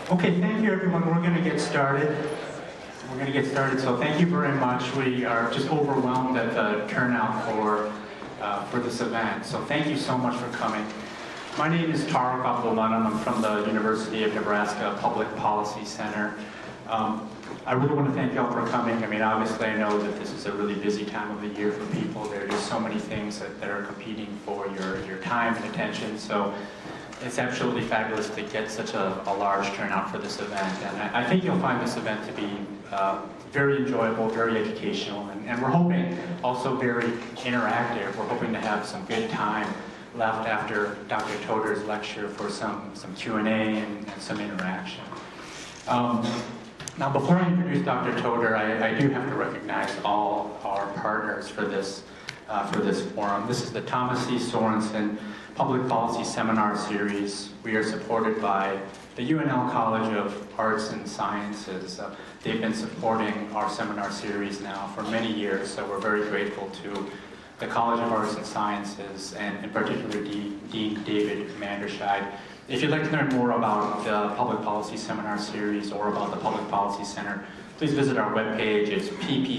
Okay, thank you everyone. We're going to get started. So thank you very much. We are just overwhelmed at the turnout for this event. So thank you so much for coming. My name is Tariq Abdulmanam. I'm from the University of Nebraska Public Policy Center. I really want to thank y'all for coming. I mean, obviously I know that this is a really busy time of the year for people. There are just so many things that are competing for your time and attention. So it's absolutely fabulous to get such a large turnout for this event. And I think you'll find this event to be very enjoyable, very educational, and we're hoping also very interactive. We're hoping to have some good time left after Dr. Toder's lecture for some Q&A and some interaction. Now, before I introduce Dr. Toder, I do have to recognize all our partners for this forum. This is the Thomas C. Sorensen Public Policy Seminar Series. We are supported by the UNL College of Arts and Sciences. They've been supporting our seminar series now for many years, so we're very grateful to the College of Arts and Sciences, and in particular Dean David Manderscheid. If you'd like to learn more about the Public Policy Seminar Series or about the Public Policy Center, please visit our webpage. It's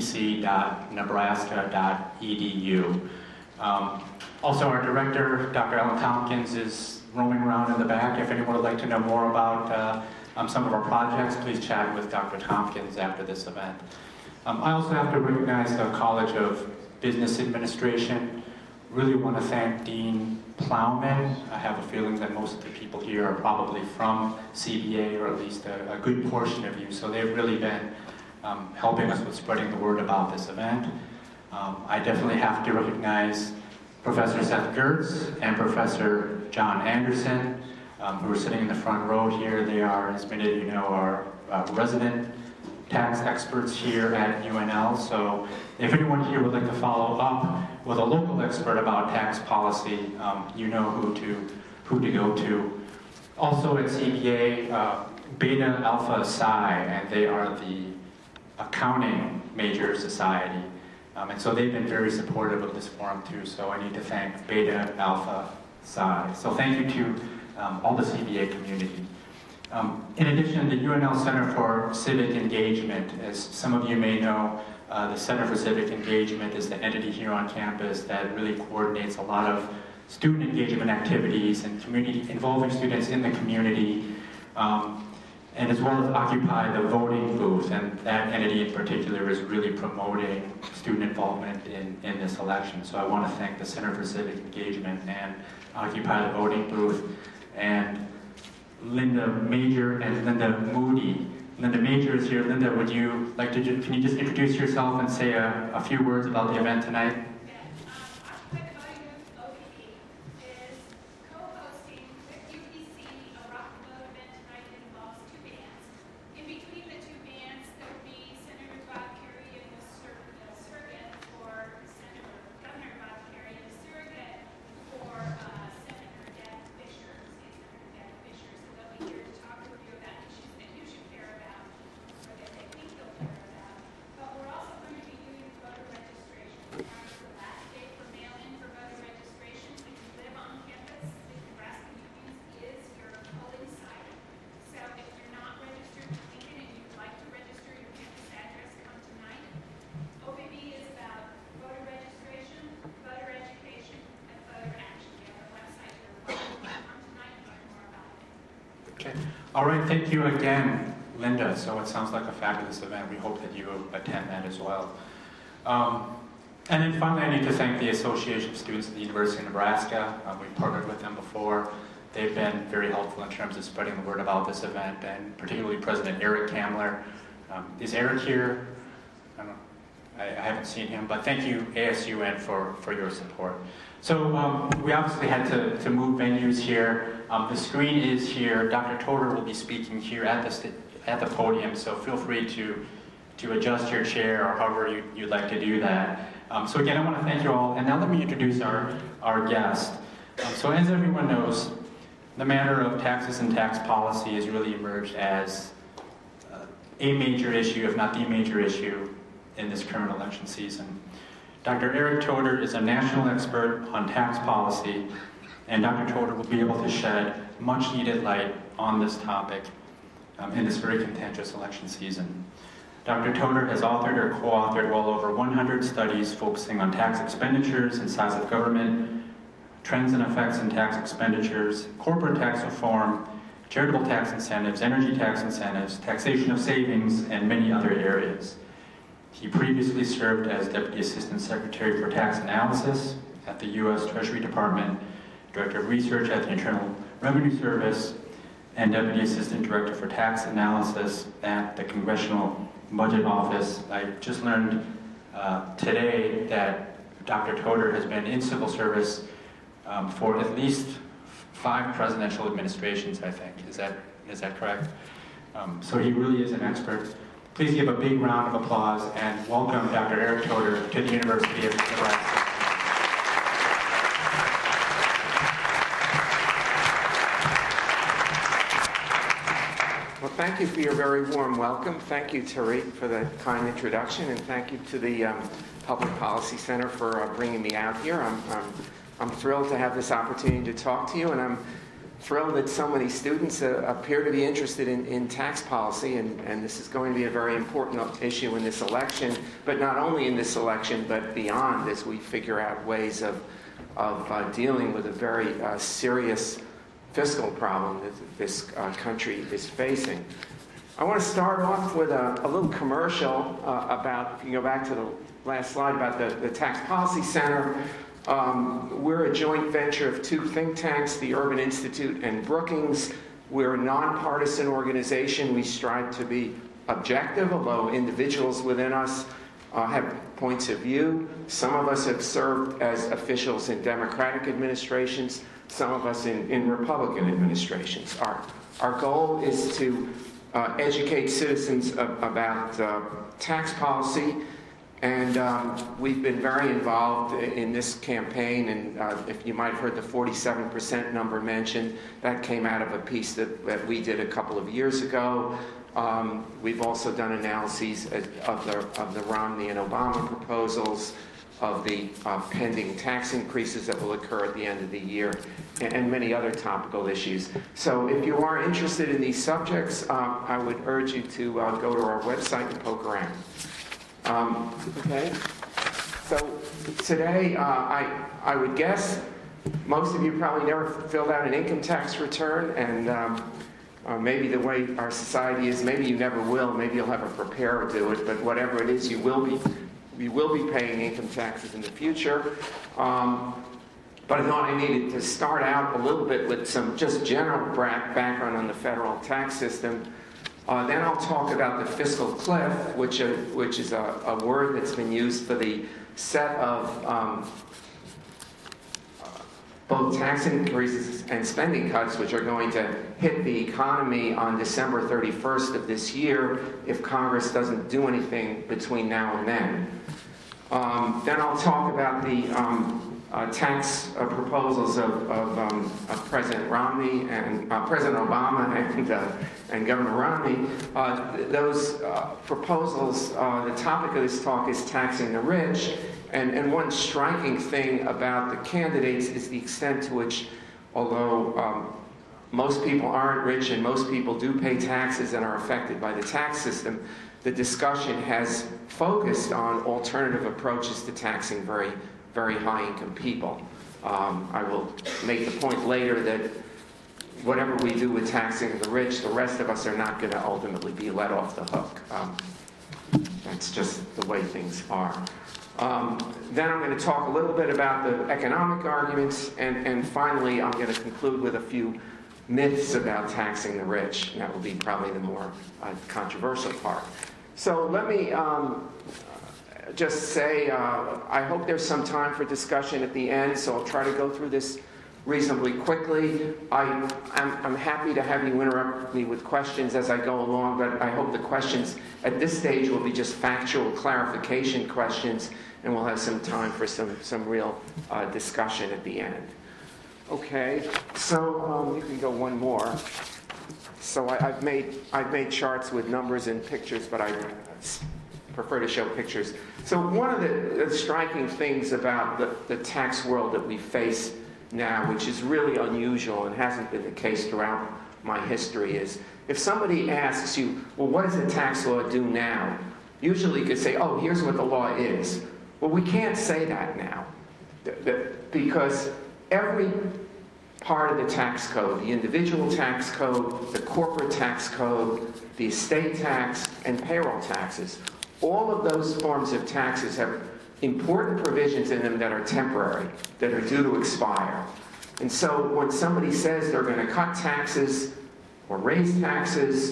ppc.nebraska.edu. Also, our director, Dr. Ellen Tompkins, is roaming around in the back. If anyone would like to know more about some of our projects, please chat with Dr. Tompkins after this event. I also have to recognize the College of Business Administration. Really want to thank Dean Plowman. I have a feeling that most of the people here are probably from CBA, or at least a good portion of you, so they've really been helping us with spreading the word about this event. I definitely have to recognize Professor Seth Gertz and Professor John Anderson, who are sitting in the front row here. They are, as many of you know, our resident tax experts here at UNL. So if anyone here would like to follow up with a local expert about tax policy, you know who to go to. Also at CBA, Beta Alpha Psi, and they are the accounting major society. And so they've been very supportive of this forum too, so I need to thank Beta Alpha Psi. So thank you to all the CBA community. In addition, the UNL Center for Civic Engagement, as some of you may know, the Center for Civic Engagement is the entity here on campus that really coordinates a lot of student engagement activities and community involving students in the community, and as well as occupy the voting booth, and that entity in particular is really promoting student involvement in this election. So I want to thank the Center for Civic Engagement and Occupy the Voting Booth, and Linda Major and Linda Moody. Linda Major is here. Linda, would you like to, can you just introduce yourself and say a few words about the event tonight? All right, thank you again, Linda. So it sounds like a fabulous event. We hope that you attend that as well. And then finally, I need to thank the Association of Students at the University of Nebraska. We've partnered with them before. They've been very helpful in terms of spreading the word about this event, and particularly President Eric Kamler. Is Eric here? I don't know. I haven't seen him, but thank you, ASUN, for your support. So we obviously had to move venues here. The screen is here. Dr. Toder will be speaking here at the podium, so feel free to adjust your chair or however you'd like to do that. So again, I want to thank you all, and now let me introduce our guest. So as everyone knows, the matter of taxes and tax policy has really emerged as a major issue, if not the major issue, in this current election season. Dr. Eric Toder is a national expert on tax policy, and Dr. Toder will be able to shed much needed light on this topic. in this very contentious election season. Dr. Toder has authored or co-authored well over 100 studies focusing on tax expenditures and size of government, trends and effects in tax expenditures, corporate tax reform, charitable tax incentives, energy tax incentives, taxation of savings, and many other areas. He previously served as Deputy Assistant Secretary for Tax Analysis at the U.S. Treasury Department, Director of Research at the Internal Revenue Service, and Deputy Assistant Director for Tax Analysis at the Congressional Budget Office. I just learned today that Dr. Toder has been in civil service for at least 5 presidential administrations, I think. Is that correct? So he really is an expert. Please give a big round of applause and welcome Dr. Eric Toder to the University of Nebraska. Well, thank you for your very warm welcome. Thank you, Tariq, for the kind introduction, and thank you to the Public Policy Center for bringing me out here. I'm thrilled to have this opportunity to talk to you, and I'm thrilled that so many students appear to be interested in tax policy, and this is going to be a very important issue in this election, but not only in this election, but beyond, as we figure out ways of dealing with a very serious fiscal problem that this country is facing. I want to start off with a little commercial about, if you go back to the last slide, about the Tax Policy Center. We're a joint venture of 2 think tanks, the Urban Institute and Brookings. We're a nonpartisan organization. We strive to be objective, although individuals within us have points of view. Some of us have served as officials in Democratic administrations, some of us in Republican administrations. Our goal is to educate citizens about tax policy, and we've been very involved in this campaign, and if you might have heard the 47% number mentioned, that came out of a piece that we did a couple of years ago. We've also done analyses of the Romney and Obama proposals, of the pending tax increases that will occur at the end of the year, and many other topical issues. So if you are interested in these subjects, I would urge you to go to our website and poke around. Okay, so today I would guess most of you probably never filled out an income tax return, and maybe the way our society is, maybe you never will, maybe you'll have a preparer do it, but whatever it is, you will be paying income taxes in the future. But I thought I needed to start out a little bit with some just general background on the federal tax system. Then I'll talk about the fiscal cliff, which is a word that's been used for the set of both tax increases and spending cuts, which are going to hit the economy on December 31st of this year if Congress doesn't do anything between now and then. Then I'll talk about the tax proposals of President Romney and President Obama and Governor Romney. Those proposals, the topic of this talk is taxing the rich. And one striking thing about the candidates is the extent to which, although most people aren't rich and most people do pay taxes and are affected by the tax system, the discussion has focused on alternative approaches to taxing very, very high-income people. I will make the point later that whatever we do with taxing the rich, the rest of us are not going to ultimately be let off the hook. That's just the way things are. Then I'm going to talk a little bit about the economic arguments, and finally I'm going to conclude with a few myths about taxing the rich, and that will be probably the more controversial part. So let me just say, I hope there's some time for discussion at the end, so I'll try to go through this reasonably quickly. I'm happy to have you interrupt me with questions as I go along, but I hope the questions at this stage will be just factual clarification questions, and we'll have some time for some real discussion at the end. Okay, so you can go one more. So I've made charts with numbers and pictures, but I prefer to show pictures. So one of the striking things about the tax world that we face now, which is really unusual and hasn't been the case throughout my history is, if somebody asks you, well, what does the tax law do now? Usually you could say, oh, here's what the law is. Well, we can't say that now, because every part of the tax code, the individual tax code, the corporate tax code, the estate tax, and payroll taxes, all of those forms of taxes have important provisions in them that are temporary, that are due to expire. And so when somebody says they're going to cut taxes or raise taxes,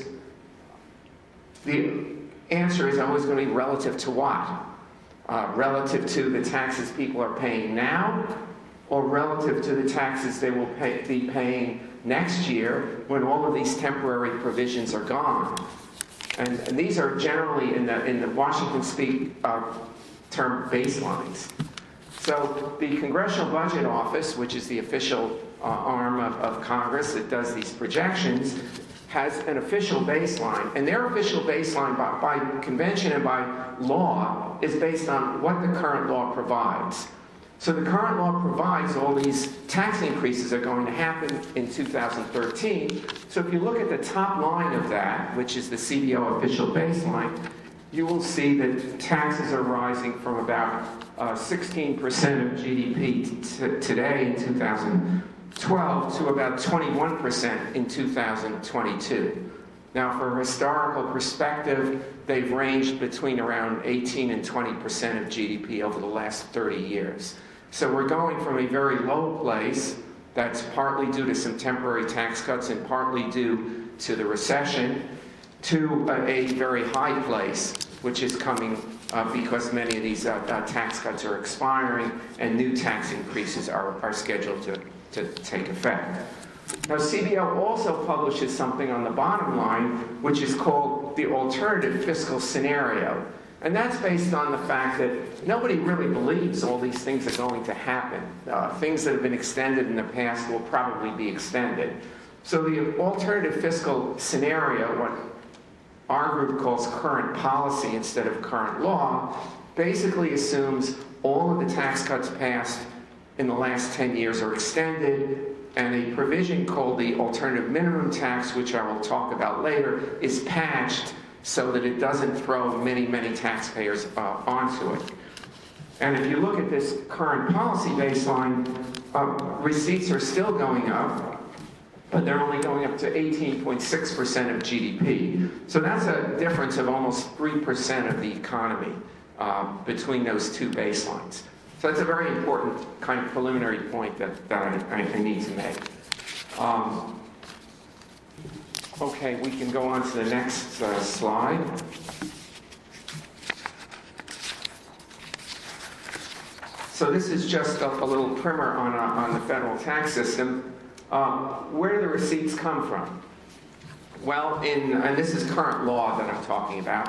the answer is always going to be relative to what? Relative to the taxes people are paying now, or relative to the taxes they will be paying next year when all of these temporary provisions are gone. And these are generally in the Washington speak term baselines. So the Congressional Budget Office, which is the official arm of Congress that does these projections, has an official baseline. And their official baseline by convention and by law is based on what the current law provides. So the current law provides all these tax increases are going to happen in 2013. So if you look at the top line of that, which is the CBO official baseline, you will see that taxes are rising from about 16% of GDP today in 2012 to about 21% in 2022. Now, for historical perspective, they've ranged between around 18 and 20% of GDP over the last 30 years. So we're going from a very low place that's partly due to some temporary tax cuts and partly due to the recession to a very high place, which is coming because many of these tax cuts are expiring and new tax increases are scheduled to take effect. Now, CBO also publishes something on the bottom line, which is called the alternative fiscal scenario. And that's based on the fact that nobody really believes all these things are going to happen. Things that have been extended in the past will probably be extended. So the alternative fiscal scenario, what our group calls current policy instead of current law, basically assumes all of the tax cuts passed in the last 10 years are extended, and a provision called the alternative minimum tax, which I will talk about later, is patched so that it doesn't throw many, many taxpayers onto it. And if you look at this current policy baseline, receipts are still going up, but they're only going up to 18.6% of GDP. So that's a difference of almost 3% of the economy between those two baselines. So that's a very important kind of preliminary point that I need to make. Okay, we can go on to the next slide. So this is just a little primer on the federal tax system. Where do the receipts come from? Well, and this is current law that I'm talking about.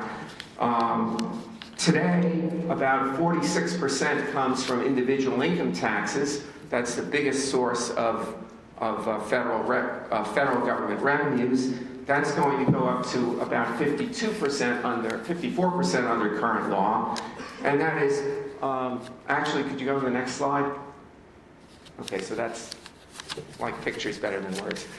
Today, about 46% comes from individual income taxes. That's the biggest source of federal government revenues. That's going to go up to about 54% under current law. And that is, actually, could you go to the next slide? Okay, so that's like pictures better than words.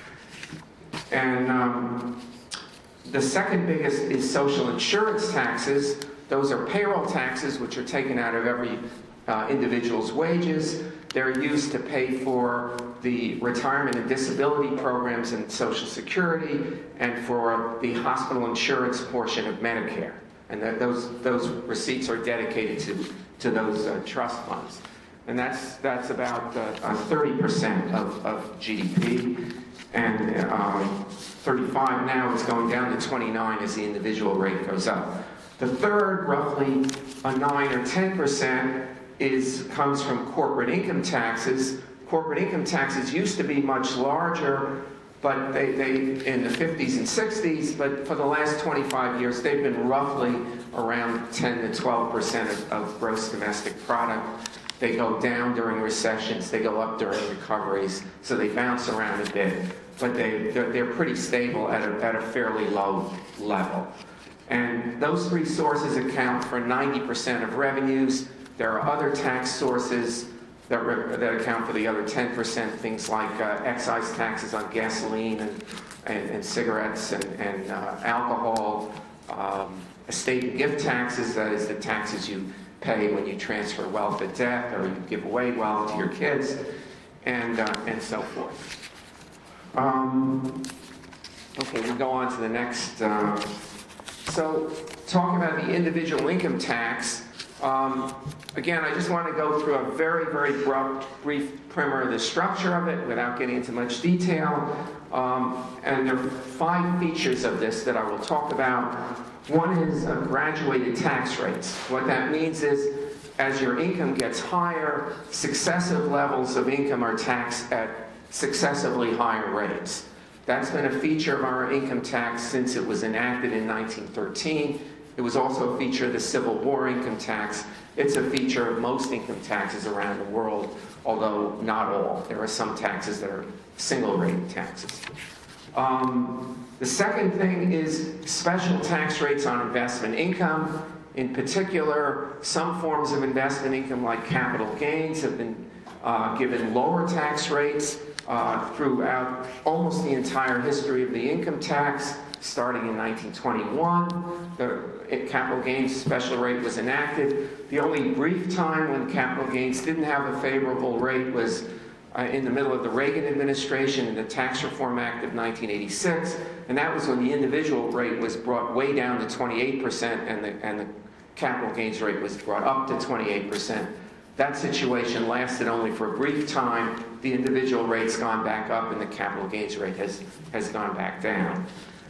And the second biggest is social insurance taxes. Those are payroll taxes, which are taken out of every individual's wages. They're used to pay for the retirement and disability programs and Social Security and for the hospital insurance portion of Medicare. And those receipts are dedicated to those trust funds. And that's about 30% of GDP. And 35 now is going down to 29 as the individual rate goes up. The third, roughly 9 or 10%, comes from corporate income taxes. Corporate income taxes used to be much larger, but they in the 50s and 60s, but for the last 25 years, they've been roughly around 10 to 12% of gross domestic product. They go down during recessions, they go up during recoveries, so they bounce around a bit, but they're pretty stable at a fairly low level. And those three sources account for 90% of revenues. There are other tax sources that account for the other 10%, things like excise taxes on gasoline and cigarettes and alcohol, estate and gift taxes, that is the taxes you pay when you transfer wealth at death or you give away wealth to your kids, and so forth. Okay, we go on to the next. So, talking about the individual income tax, again, I just want to go through a very, very brief primer of the structure of it without getting into much detail. And there are 5 features of this that I will talk about. One is graduated tax rates. What that means is, as your income gets higher, successive levels of income are taxed at successively higher rates. That's been a feature of our income tax since it was enacted in 1913. It was also a feature of the Civil War income tax. It's a feature of most income taxes around the world, although not all. There are some taxes that are single-rate taxes. The second thing is special tax rates on investment income. In particular, some forms of investment income like capital gains have been given lower tax rates throughout almost the entire history of the income tax. Starting in 1921, the capital gains special rate was enacted. The only brief time when capital gains didn't have a favorable rate was in the middle of the Reagan administration in the Tax Reform Act of 1986, and that was when the individual rate was brought way down to 28% and the capital gains rate was brought up to 28%. That situation lasted only for a brief time. The individual rate's gone back up and the capital gains rate has gone back down.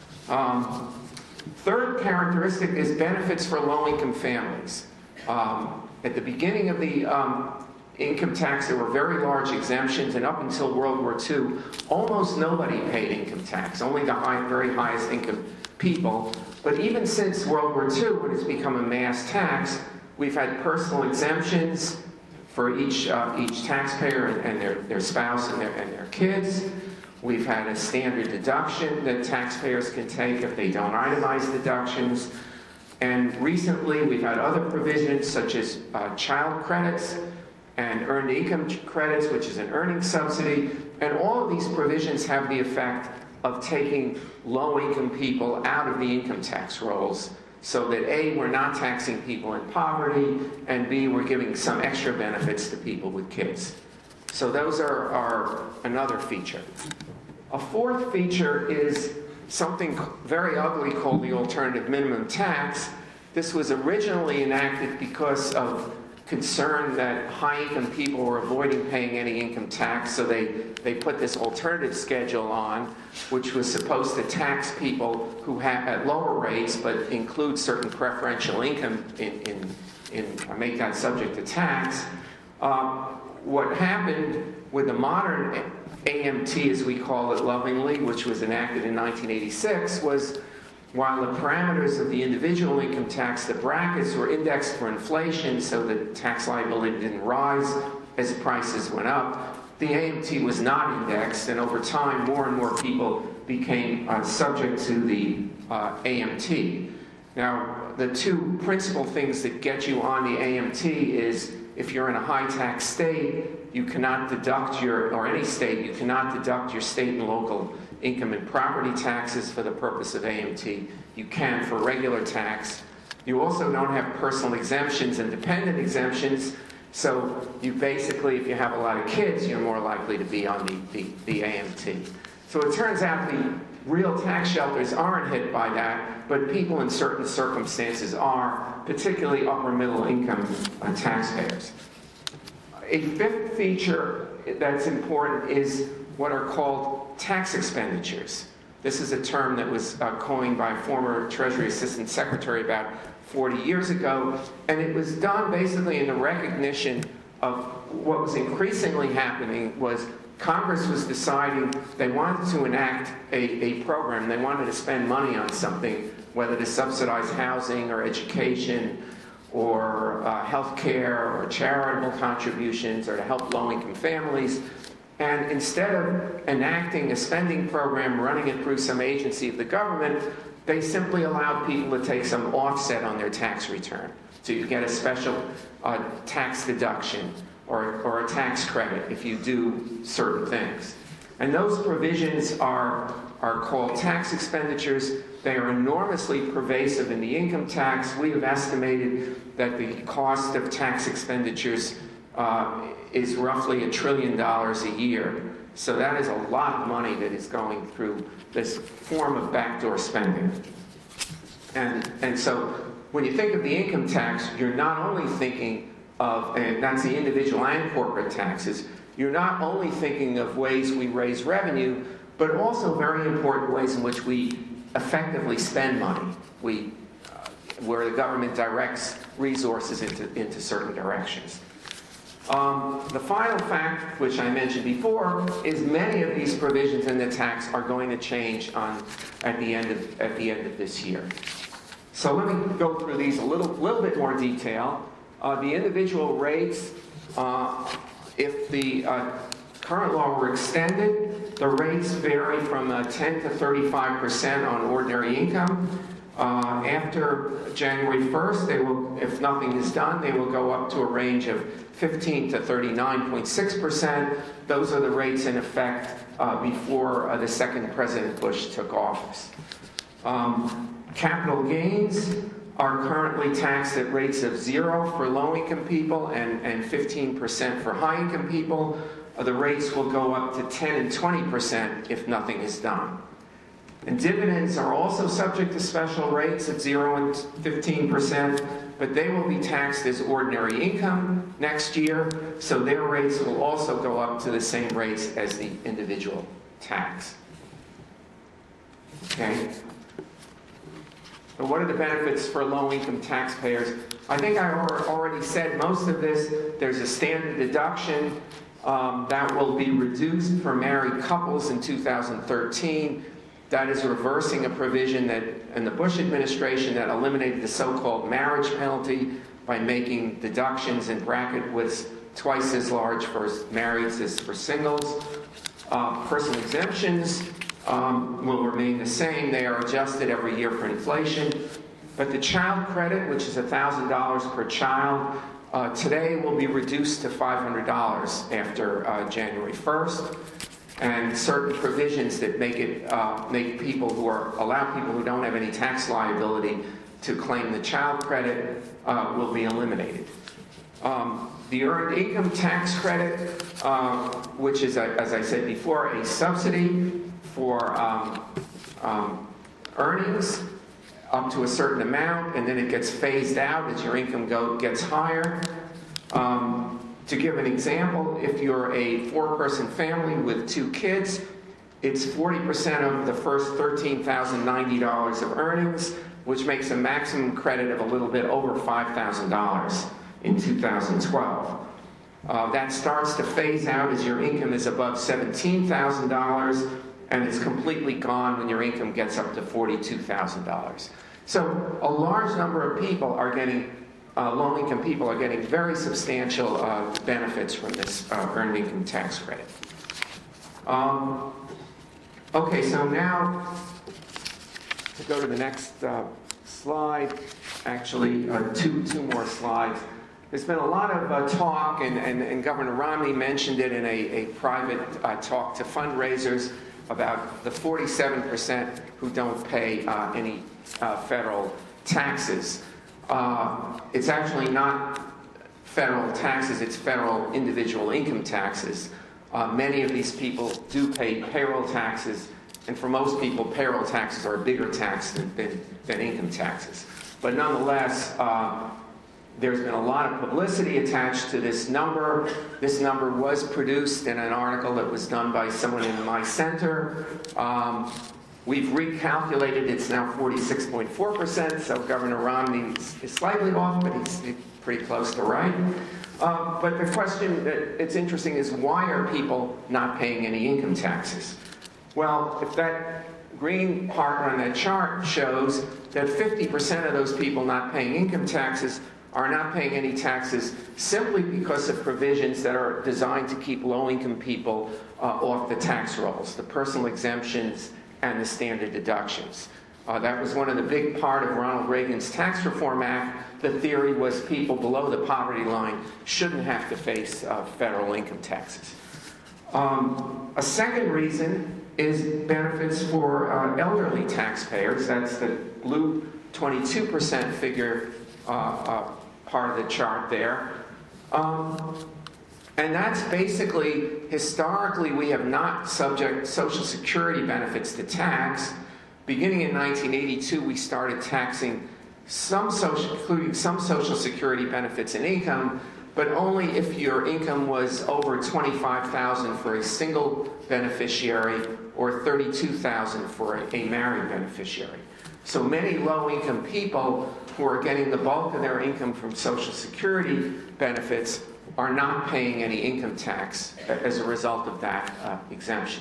Third characteristic is benefits for low-income families. At the beginning of the income tax, there were very large exemptions, and up until World War II, almost nobody paid income tax, only the very highest income people. But even since World War II, when it's become a mass tax, we've had personal exemptions for each taxpayer and their spouse and their kids. We've had a standard deduction that taxpayers can take if they don't itemize deductions. And recently, we've had other provisions such as child credits and earned income credits, which is an earning subsidy. And all of these provisions have the effect of taking low-income people out of the income tax rolls so that A, we're not taxing people in poverty, and B, we're giving some extra benefits to people with kids. So those are another feature. A fourth feature is something very ugly called the alternative minimum tax. This was originally enacted because of concern that high-income people were avoiding paying any income tax, so they put this alternative schedule on, which was supposed to tax people who have at lower rates, but include certain preferential income in make that subject to tax. What happened with the modern AMT, as we call it lovingly, which was enacted in 1986, was while the parameters of the individual income tax, the brackets were indexed for inflation, so the tax liability didn't rise as prices went up, the AMT was not indexed, and over time, more and more people became subject to the AMT. Now, the two principal things that get you on the AMT is if you're in a high-tax state, you cannot deduct or any state, you cannot deduct your state and local income and property taxes for the purpose of AMT. You can for regular tax. You also don't have personal exemptions and dependent exemptions, so you basically, if you have a lot of kids, you're more likely to be on the AMT. So it turns out the real tax shelters aren't hit by that, but people in certain circumstances are, particularly upper middle income taxpayers. A fifth feature that's important is what are called tax expenditures. This is a term that was coined by a former Treasury Assistant Secretary about 40 years ago, and it was done basically in the recognition of what was increasingly happening was Congress was deciding they wanted to enact a program. They wanted to spend money on something, whether to subsidize housing or education or health care or charitable contributions or to help low-income families. And instead of enacting a spending program, running it through some agency of the government, they simply allowed people to take some offset on their tax return. So you get a special tax deduction or a tax credit if you do certain things. And those provisions are called tax expenditures. They are enormously pervasive in the income tax. We have estimated that the cost of tax expenditures is roughly $1 trillion a year. So that is a lot of money that is going through this form of backdoor spending. And so when you think of the income tax, you're not only thinking of, and that's the individual and corporate taxes, you're not only thinking of ways we raise revenue, but also very important ways in which we effectively spend money, where the government directs resources into certain directions. The final fact, which I mentioned before, is many of these provisions in the tax are going to change at the end of this year. So let me go through these a little bit more detail. The individual rates, if the current law were extended, the rates vary from 10 to 35% on ordinary income. After January 1st, they will, if nothing is done, they will go up to a range of 15 to 39.6%. Those are the rates in effect before the second President Bush took office. Capital gains are currently taxed at rates of 0 for low-income people and 15% for high-income people. The rates will go up to 10 and 20% if nothing is done. And dividends are also subject to special rates at 0 and 15%, but they will be taxed as ordinary income next year, so their rates will also go up to the same rates as the individual tax. Okay? So what are the benefits for low-income taxpayers? I think I already said most of this. There's a standard deduction that will be reduced for married couples in 2013. That is reversing a provision that in the Bush administration that eliminated the so-called marriage penalty by making deductions in bracket widths twice as large for marrieds as for singles. Personal exemptions will remain the same. They are adjusted every year for inflation. But the child credit, which is $1,000 per child, today will be reduced to $500 after January 1st. And certain provisions that make people allow people who don't have any tax liability to claim the child credit will be eliminated. The earned income tax credit, which is, as I said before, a subsidy for earnings up to a certain amount, and then it gets phased out as your income gets higher. To give an example, if you're a 4-person family with 2 kids, it's 40% of the first $13,090 of earnings, which makes a maximum credit of a little bit over $5,000 in 2012. That starts to phase out as your income is above $17,000, and it's completely gone when your income gets up to $42,000. So a large number of people are getting low-income people are getting very substantial benefits from this earned income tax credit. Okay, so now to go to the next slide, actually two more slides. There's been a lot of talk, and Governor Romney mentioned it in a private talk to fundraisers about the 47% who don't pay any federal taxes. It's actually not federal taxes, it's federal individual income taxes. Many of these people do pay payroll taxes, and for most people, payroll taxes are a bigger tax than income taxes. But nonetheless, there's been a lot of publicity attached to this number. This number was produced in an article that was done by someone in my center. We've recalculated, it's now 46.4%, so Governor Romney is slightly off, but he's pretty close to right. But the question that it's interesting is, why are people not paying any income taxes? Well, if that green part on that chart shows that 50% of those people not paying income taxes are not paying any taxes simply because of provisions that are designed to keep low-income people off the tax rolls, the personal exemptions and the standard deductions. That was one of the big part of Ronald Reagan's Tax Reform Act. The theory was people below the poverty line shouldn't have to face federal income taxes. A second reason is benefits for elderly taxpayers. That's the blue 22% figure part of the chart there. And that's basically, historically, we have not subject Social Security benefits to tax. Beginning in 1982, we started taxing including some Social Security benefits and income, but only if your income was over $25,000 for a single beneficiary or $32,000 for a married beneficiary. So many low-income people who are getting the bulk of their income from Social Security benefits are not paying any income tax as a result of that exemption.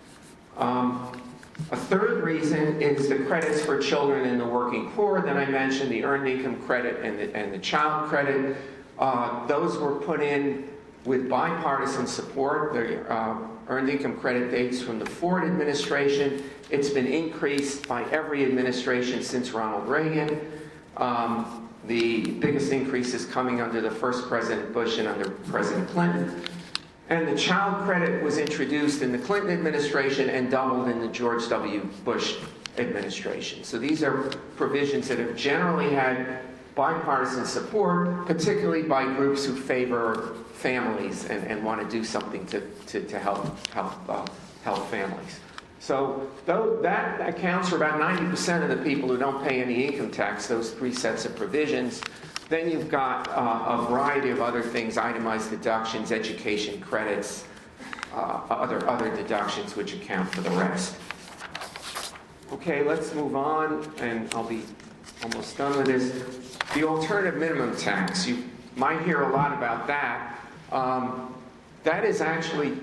A third reason is the credits for children in the working poor that I mentioned, the earned income credit and the child credit. Those were put in with bipartisan support. The earned income credit dates from the Ford administration. It's been increased by every administration since Ronald Reagan. The biggest increase is coming under the first President Bush and under President Clinton. And the child credit was introduced in the Clinton administration and doubled in the George W. Bush administration. So these are provisions that have generally had bipartisan support, particularly by groups who favor families and want to do something to help families. So that accounts for about 90% of the people who don't pay any income tax, those three sets of provisions. Then you've got a variety of other things, itemized deductions, education credits, other deductions which account for the rest. Okay, let's move on, and I'll be almost done with this. The alternative minimum tax. You might hear a lot about that. That is actually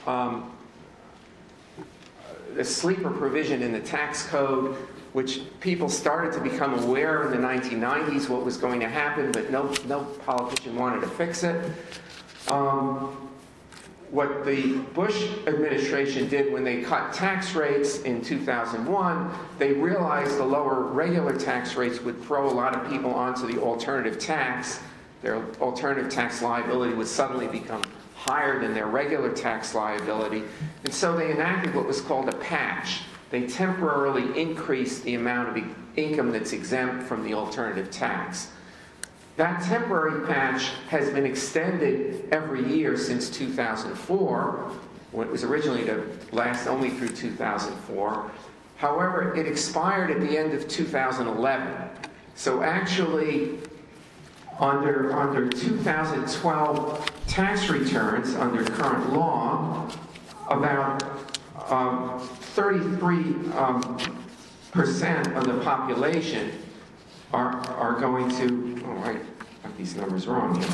the sleeper provision in the tax code, which people started to become aware in the 1990s what was going to happen, but no politician wanted to fix it. What the Bush administration did when they cut tax rates in 2001, they realized the lower regular tax rates would throw a lot of people onto the alternative tax. Their alternative tax liability would suddenly become higher than their regular tax liability. And so they enacted what was called a patch. They temporarily increased the amount of income that's exempt from the alternative tax. That temporary patch has been extended every year since 2004, when it was originally to last only through 2004. However, it expired at the end of 2011. So actually, under 2012 tax returns, under current law, about 33% of the population are going to, oh, I got these numbers wrong here.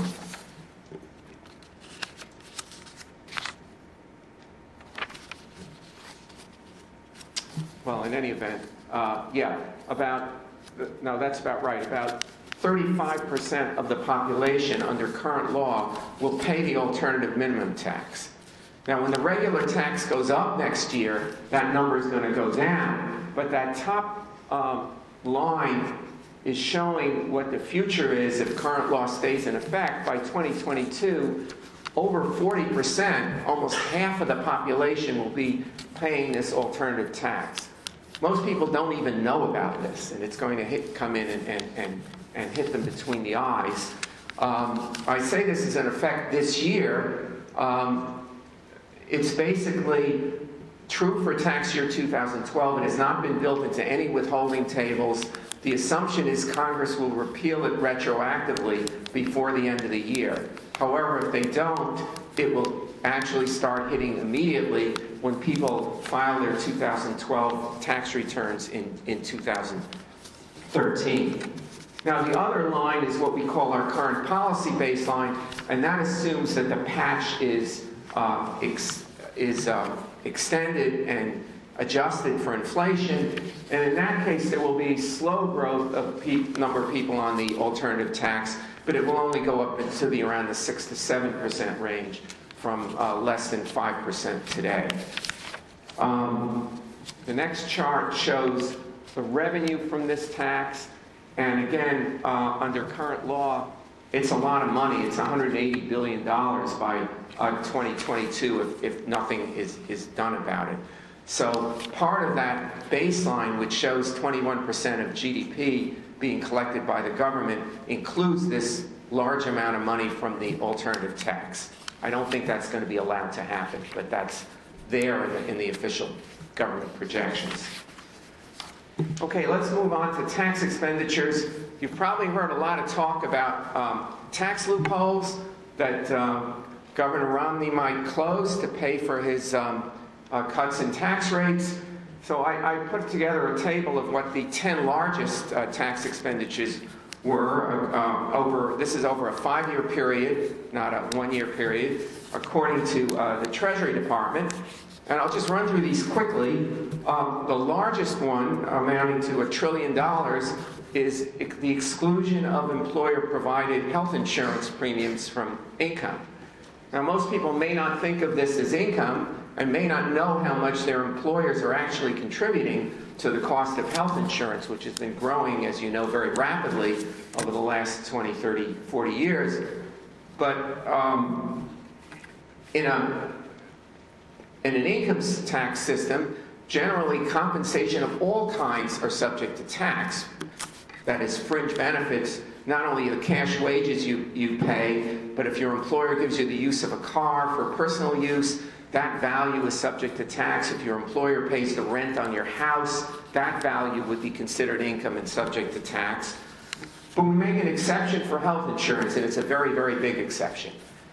Well, in any event, no, that's about right. About 35% of the population under current law will pay the alternative minimum tax. Now, when the regular tax goes up next year, that number is going to go down. But that top line is showing what the future is if current law stays in effect. By 2022, over 40%, almost half of the population, will be paying this alternative tax. Most people don't even know about this, and it's going to come in and hit them between the eyes. I say this is in effect this year. It's basically true for tax year 2012. It has not been built into any withholding tables. The assumption is Congress will repeal it retroactively before the end of the year. However, if they don't, it will actually start hitting immediately when people file their 2012 tax returns in 2013. Now, the other line is what we call our current policy baseline, and that assumes that the patch is extended and adjusted for inflation, and in that case there will be slow growth of number of people on the alternative tax, but it will only go up into around the 6 to 7% range from less than 5% today. The next chart shows the revenue from this tax. And again, under current law, it's a lot of money. It's $180 billion by 2022 if nothing is done about it. So part of that baseline, which shows 21% of GDP being collected by the government, includes this large amount of money from the alternative tax. I don't think that's going to be allowed to happen, but that's there in the official government projections. Okay, let's move on to tax expenditures. You've probably heard a lot of talk about tax loopholes that Governor Romney might close to pay for his cuts in tax rates. So I put together a table of what the 10 largest tax expenditures were this is over a 5-year period, not a 1-year period, according to the Treasury Department. And I'll just run through these quickly. The largest one, amounting to $1 trillion, is the exclusion of employer-provided health insurance premiums from income. Now, most people may not think of this as income and may not know how much their employers are actually contributing to the cost of health insurance, which has been growing, as you know, very rapidly over the last 20, 30, 40 years. But in an income tax system, generally compensation of all kinds are subject to tax. That is, fringe benefits, not only the cash wages you pay, but if your employer gives you the use of a car for personal use, that value is subject to tax. If your employer pays the rent on your house, that value would be considered income and subject to tax. But we make an exception for health insurance, and it's a very, very big exception.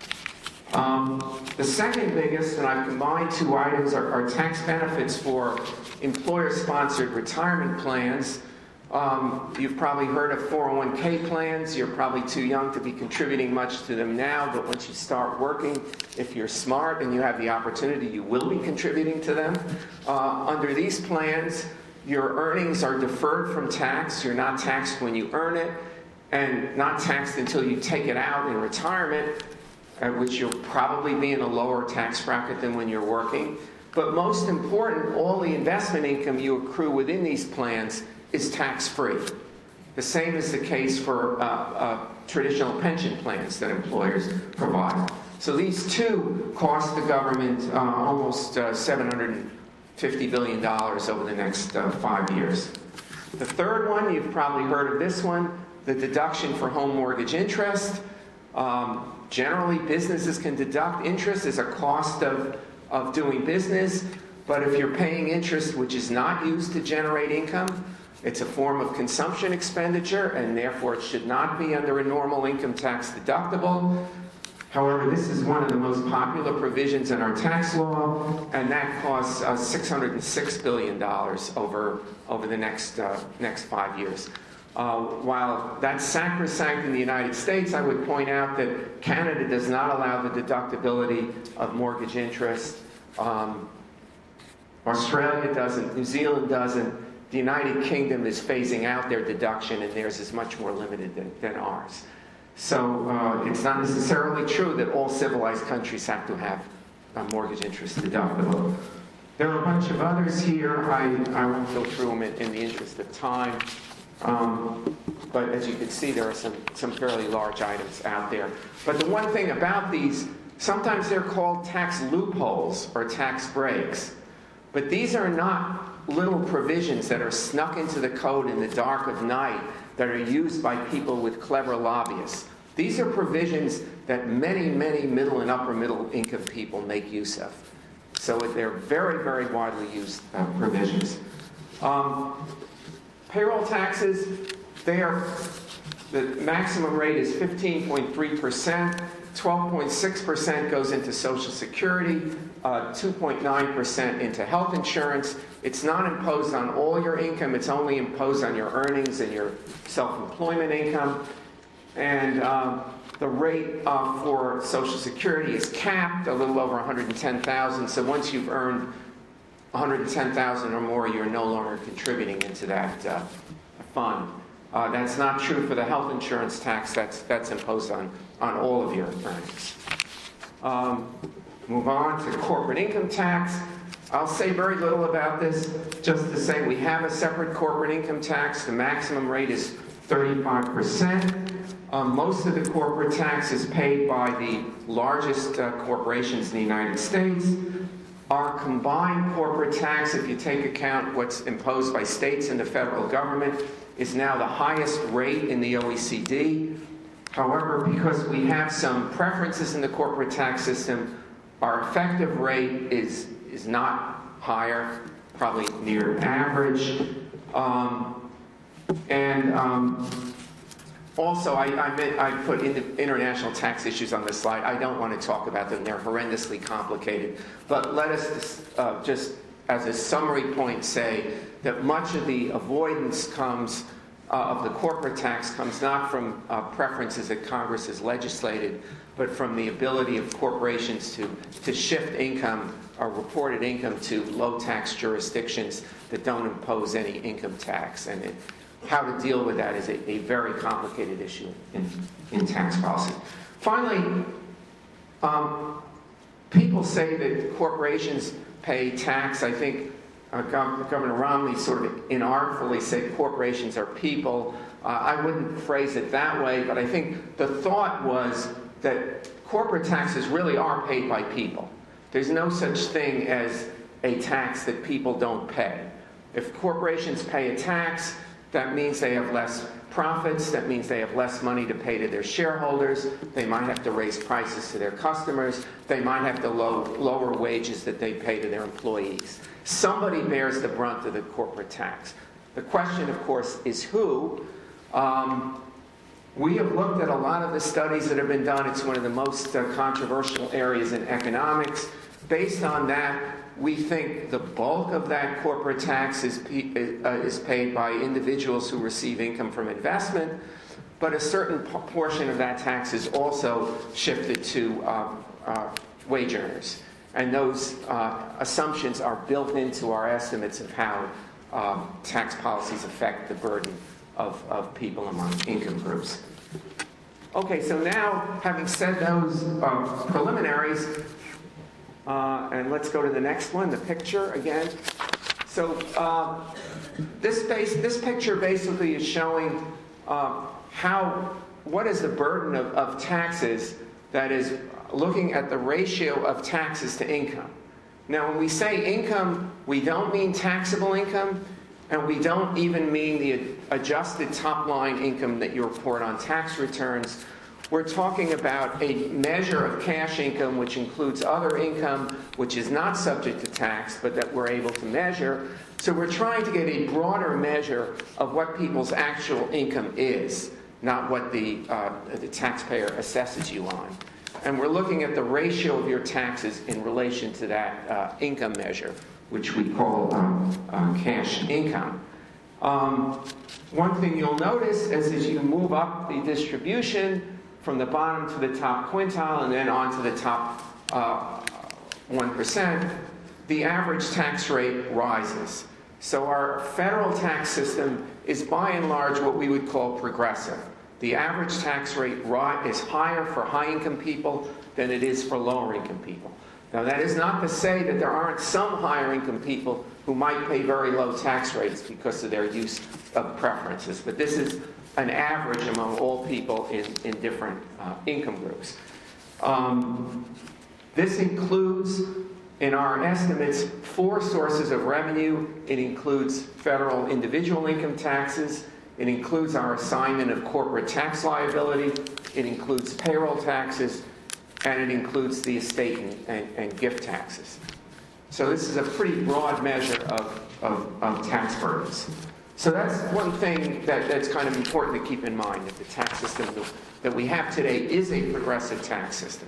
The second biggest, and I've combined two items, are tax benefits for employer-sponsored retirement plans. You've probably heard of 401k plans. You're probably too young to be contributing much to them now, but once you start working, if you're smart and you have the opportunity, you will be contributing to them. Under these plans, your earnings are deferred from tax. You're not taxed when you earn it, and not taxed until you take it out in retirement, at which you'll probably be in a lower tax bracket than when you're working. But most important, all the investment income you accrue within these plans is tax-free. The same is the case for traditional pension plans that employers provide. So these two cost the government almost $750 billion over the next 5 years. The third one, you've probably heard of this one, the deduction for home mortgage interest. Generally, businesses can deduct interest as a cost of doing business, but if you're paying interest which is not used to generate income, it's a form of consumption expenditure, and therefore it should not be under a normal income tax deductible. However, this is one of the most popular provisions in our tax law, and that costs $606 billion over the next 5 years. While that's sacrosanct in the United States, I would point out that Canada does not allow the deductibility of mortgage interest. Australia doesn't. New Zealand doesn't. The United Kingdom is phasing out their deduction, and theirs is much more limited than ours. So it's not necessarily true that all civilized countries have to have a mortgage interest deductible. There are a bunch of others here. I won't go through them in the interest of time. But as you can see, there are some fairly large items out there. But the one thing about these, sometimes they're called tax loopholes or tax breaks. But these are not little provisions that are snuck into the code in the dark of night that are used by people with clever lobbyists. These are provisions that many, many middle and upper middle income people make use of. So they're very, very widely used provisions. Payroll taxes, the maximum rate is 15.3%. 12.6% goes into Social Security, 2.9% into health insurance. It's not imposed on all your income. It's only imposed on your earnings and your self-employment income. And the rate for Social Security is capped, a little over $110,000. So once you've earned $110,000 or more, you're no longer contributing into that fund. That's not true for the health insurance tax. That's imposed on all of your earnings. Move on to corporate income tax. I'll say very little about this, just to say we have a separate corporate income tax. The maximum rate is 35%. Most of the corporate tax is paid by the largest corporations in the United States. Our combined corporate tax, if you take account what's imposed by states and the federal government, is now the highest rate in the OECD. However, because we have some preferences in the corporate tax system, our effective rate is not higher, probably near average. Also, I put international tax issues on this slide. I don't want to talk about them. They're horrendously complicated. But let us just, as a summary point, say that much of the avoidance comes of the corporate tax comes not from preferences that Congress has legislated, but from the ability of corporations to shift income or reported income to low-tax jurisdictions that don't impose any income tax. And how to deal with that is a very complicated issue in tax policy. Finally, people say that corporations pay tax. I think Governor Romney sort of inartfully said corporations are people. I wouldn't phrase it that way, but I think the thought was that corporate taxes really are paid by people. There's no such thing as a tax that people don't pay. If corporations pay a tax, that means they have less profits. That means they have less money to pay to their shareholders. They might have to raise prices to their customers. They might have to lower wages that they pay to their employees. Somebody bears the brunt of the corporate tax. The question, of course, is who. We have looked at a lot of the studies that have been done. It's one of the most controversial areas in economics. Based on that, we think the bulk of that corporate tax is paid by individuals who receive income from investment, but a certain portion of that tax is also shifted to wage earners. And those assumptions are built into our estimates of how tax policies affect the burden of people among income groups. Okay, so now, having said those preliminaries, and let's go to the next one, the picture again. So this picture basically is showing what is the burden of taxes, that is looking at the ratio of taxes to income. Now, when we say income, we don't mean taxable income, and we don't even mean the adjusted top-line income that you report on tax returns. We're talking about a measure of cash income which includes other income which is not subject to tax, but that we're able to measure. So we're trying to get a broader measure of what people's actual income is, not what the taxpayer assesses you on. And we're looking at the ratio of your taxes in relation to that income measure, which we call cash income. One thing you'll notice is as you move up the distribution from the bottom to the top quintile and then on to the top 1%, the average tax rate rises. So our federal tax system is by and large what we would call progressive. The average tax rate is higher for high-income people than it is for lower-income people. Now, that is not to say that there aren't some higher-income people who might pay very low tax rates because of their use of preferences, but this is an average among all people in different income groups. This includes, in our estimates, 4 sources of revenue. It includes federal individual income taxes. It includes our assignment of corporate tax liability. It includes payroll taxes. And it includes the estate and gift taxes. So this is a pretty broad measure of tax burdens. So that's one thing that's kind of important to keep in mind, that the tax system that we have today is a progressive tax system.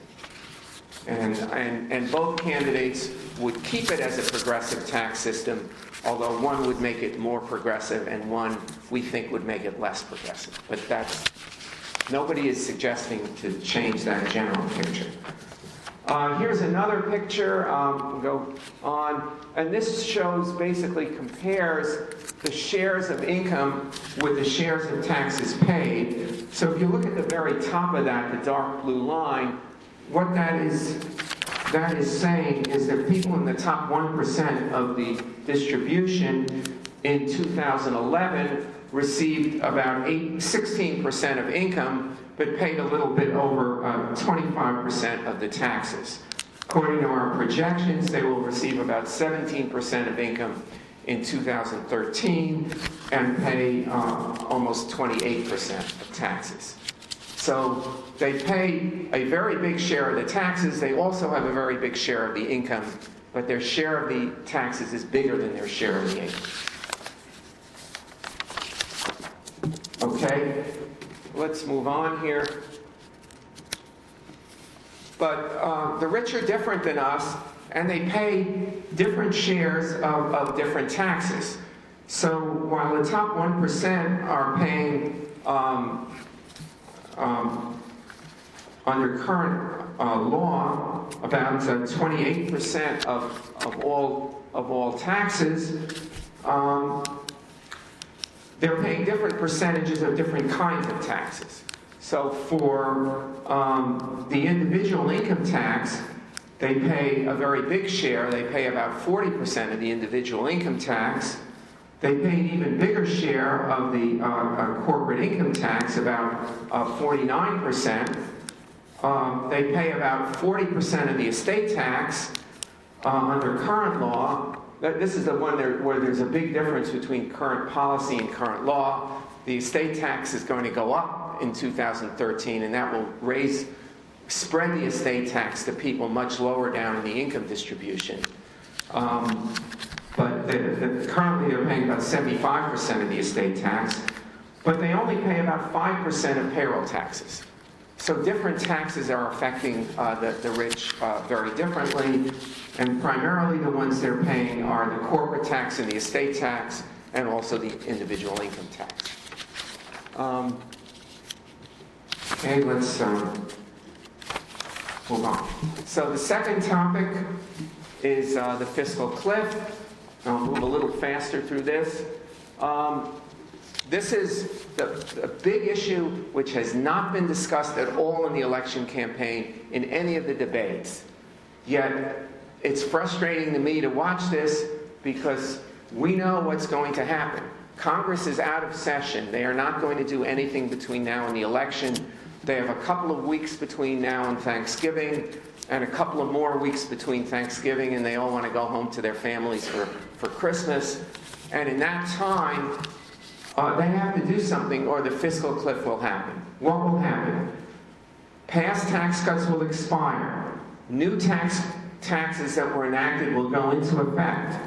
And both candidates would keep it as a progressive tax system, although one would make it more progressive and one we think would make it less progressive. But nobody is suggesting to change that general picture. Here's another picture. We'll go on. And this basically compares the shares of income with the shares of taxes paid. So if you look at the very top of that, the dark blue line, what that is that is saying is that people in the top 1% of the distribution in 2011 received about 16% of income, but paid a little bit over 25% of the taxes. According to our projections, they will receive about 17% of income in 2013 and pay almost 28% of taxes. So they pay a very big share of the taxes. They also have a very big share of the income, but their share of the taxes is bigger than their share of the income. Okay, let's move on here. But the rich are different than us, and they pay different shares of different taxes. So while the top 1% are paying, under current law, about 28% of all taxes, they're paying different percentages of different kinds of taxes. So for the individual income tax, they pay a very big share. They pay about 40% of the individual income tax. They pay an even bigger share of the corporate income tax, about 49%. They pay about 40% of the estate tax under current law. This is the one where there's a big difference between current policy and current law. The estate tax is going to go up in 2013, and that will spread the estate tax to people much lower down in the income distribution. But currently they're paying about 75% of the estate tax, but they only pay about 5% of payroll taxes. So different taxes are affecting the rich very differently, and primarily the ones they're paying are the corporate tax and the estate tax, and also the individual income tax. Okay, let's move on. So the second topic is the fiscal cliff. I'll move a little faster through this. This is the big issue which has not been discussed at all in the election campaign in any of the debates. Yet it's frustrating to me to watch this because we know what's going to happen. Congress is out of session. They are not going to do anything between now and the election. They have a couple of weeks between now and Thanksgiving, and a couple of more weeks between Thanksgiving, and they all want to go home to their families for Christmas. And in that time, they have to do something or the fiscal cliff will happen. What will happen? Past tax cuts will expire. New taxes that were enacted will go into effect.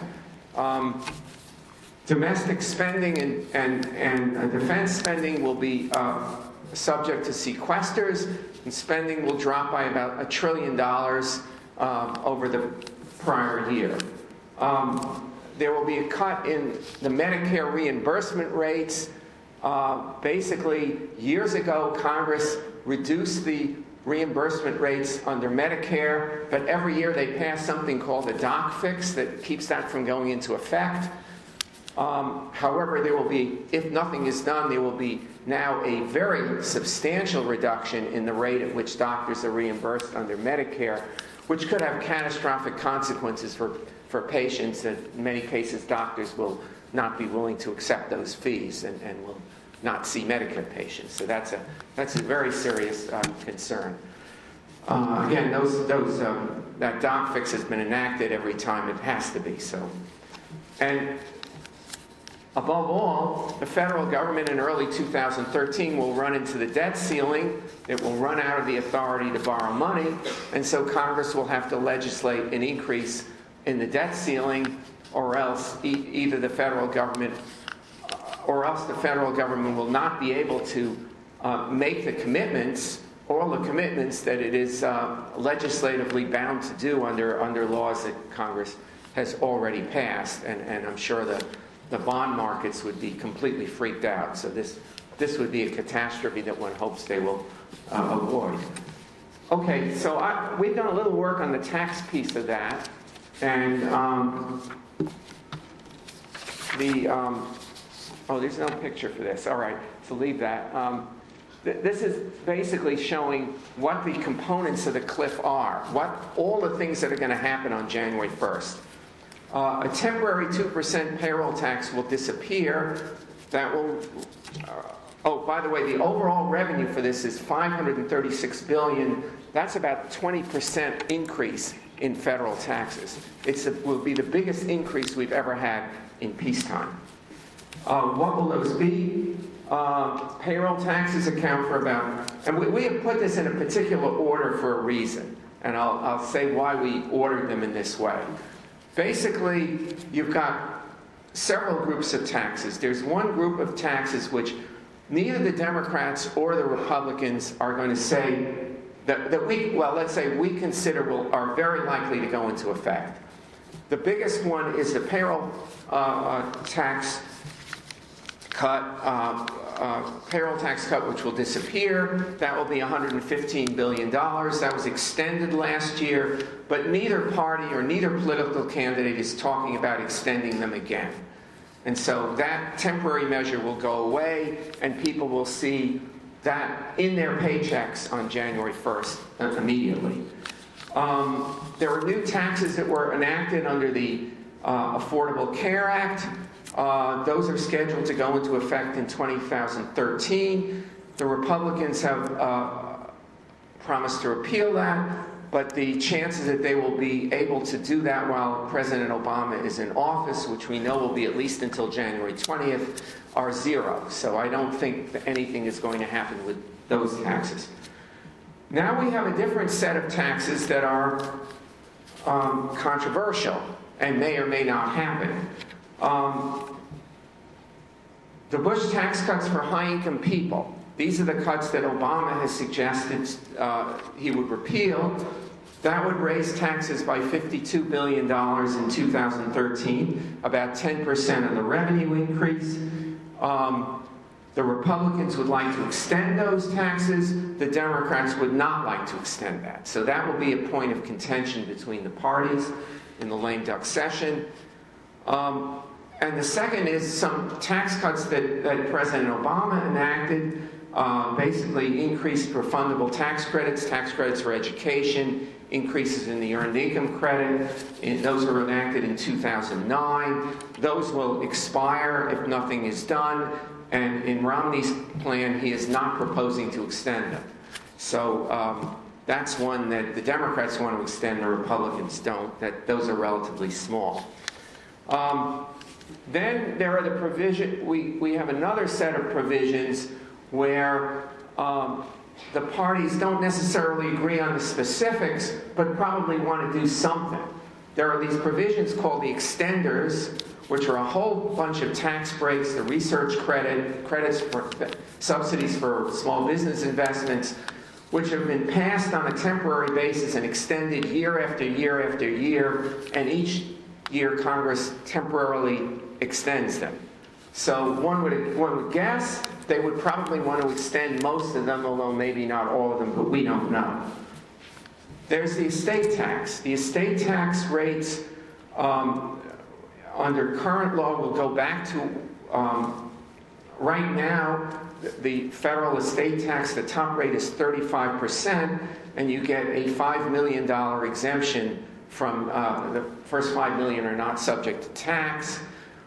Domestic spending and defense spending will be subject to sequesters, and spending will drop by about $1 trillion over the prior year. There will be a cut in the Medicare reimbursement rates. Basically, years ago, Congress reduced the reimbursement rates under Medicare, but every year they pass something called a doc fix that keeps that from going into effect. However, there will be, if nothing is done, there will be now a very substantial reduction in the rate at which doctors are reimbursed under Medicare, which could have catastrophic consequences for patients. In many cases, doctors will not be willing to accept those fees and will not see Medicare patients. So that's a very serious concern. Again, that doc fix has been enacted every time it has to be so. And above all, the federal government in early 2013 will run into the debt ceiling. It will run out of the authority to borrow money, and so Congress will have to legislate an increase in the debt ceiling, or else either the federal government will not be able to make the commitments, all the commitments that it is legislatively bound to do under laws that Congress has already passed, and I'm sure the bond markets would be completely freaked out. So this would be a catastrophe that one hopes they will avoid. Okay, so we've done a little work on the tax piece of that, and there's no picture for this. All right, so leave that. This is basically showing what the components of the cliff are, all the things that are going to happen on January 1st. A temporary 2% payroll tax will disappear. That will, oh, by the way, the overall revenue for this is $536 billion. That's about 20% increase in federal taxes. It will be the biggest increase we've ever had in peacetime. What will those be? Payroll taxes account for about, and we have put this in a particular order for a reason, and I'll say why we ordered them in this way. Basically, you've got several groups of taxes. There's one group of taxes which neither the Democrats or the Republicans are going to say that we, well, let's say we consider are very likely to go into effect. The biggest one is the payroll tax cut, which will disappear. That will be $115 billion. That was extended last year, but neither party or neither political candidate is talking about extending them again. And so that temporary measure will go away, and people will see that in their paychecks on January 1st immediately. There were new taxes that were enacted under the Affordable Care Act. Those are scheduled to go into effect in 2013. The Republicans have promised to repeal that, but the chances that they will be able to do that while President Obama is in office, which we know will be at least until January 20th, are zero. So I don't think that anything is going to happen with those taxes. Now we have a different set of taxes that are controversial and may or may not happen. The Bush tax cuts for high-income people. These are the cuts that Obama has suggested he would repeal. That would raise taxes by $52 billion in 2013, about 10% of the revenue increase. The Republicans would like to extend those taxes. The Democrats would not like to extend that. So that will be a point of contention between the parties in the lame duck session. And the second is some tax cuts that President Obama enacted, basically increased refundable tax credits for education, increases in the earned income credit. Those were enacted in 2009. Those will expire if nothing is done. And in Romney's plan, he is not proposing to extend them. So that's one that the Democrats want to extend, the Republicans don't. Those are relatively small. Then there are the provisions, we have another set of provisions where the parties don't necessarily agree on the specifics, but probably want to do something. There are these provisions called the extenders, which are a whole bunch of tax breaks, the research credits for subsidies for small business investments, which have been passed on a temporary basis and extended year after year after year, and each year Congress temporarily extends them. So one would guess they would probably want to extend most of them, although maybe not all of them, but we don't know. There's the estate tax. The estate tax rates under current law will go back to, right now, the federal estate tax, the top rate is 35%, and you get a $5 million exemption from the first $5 million are not subject to tax.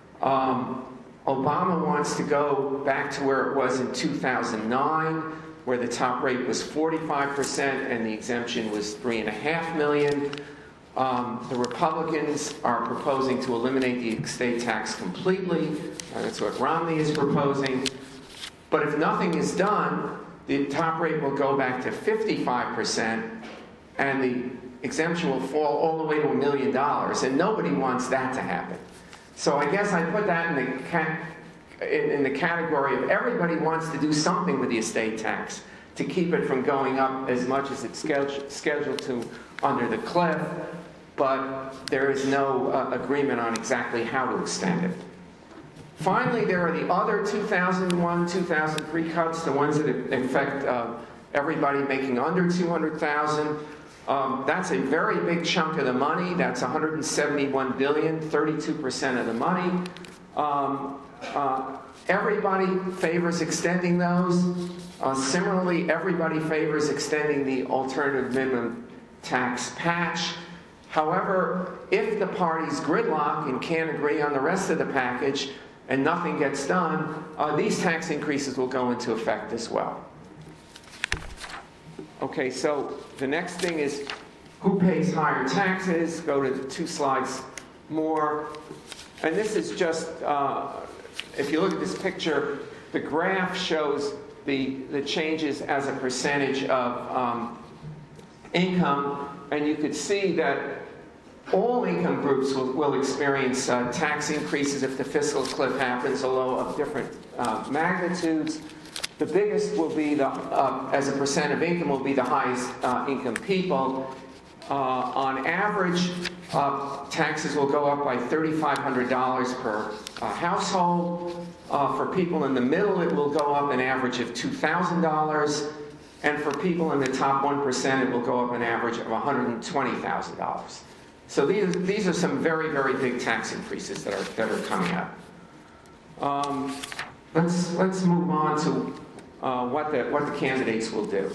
Obama wants to go back to where it was in 2009, where the top rate was 45% and the exemption was $3.5 million. The Republicans are proposing to eliminate the estate tax completely. That's what Romney is proposing. But if nothing is done, the top rate will go back to 55%, and the exemption will fall all the way to $1 million, and nobody wants that to happen. So I guess I put that in the category of everybody wants to do something with the estate tax to keep it from going up as much as it's scheduled to under the cliff, but there is no agreement on exactly how to extend it. Finally, there are the other 2001, 2003 cuts, the ones that affect everybody making under $200,000. That's a very big chunk of the money. That's $171 billion, 32% of the money. Everybody favors extending those. Similarly, everybody favors extending the alternative minimum tax patch. However, if the parties gridlock and can't agree on the rest of the package and nothing gets done, these tax increases will go into effect as well. Okay, so the next thing is who pays higher taxes? Go to 2 slides more. And this is just, if you look at this picture, the graph shows the changes as a percentage of income, and you could see that all income groups will experience tax increases if the fiscal cliff happens, although of different magnitudes. The biggest will be, as a percent of income, will be the highest income people. On average, taxes will go up by $3,500 per household. For people in the middle, it will go up an average of $2,000. And for people in the top 1%, it will go up an average of $120,000. So these are some very, very big tax increases that are coming up. Let's move on to what the candidates will do.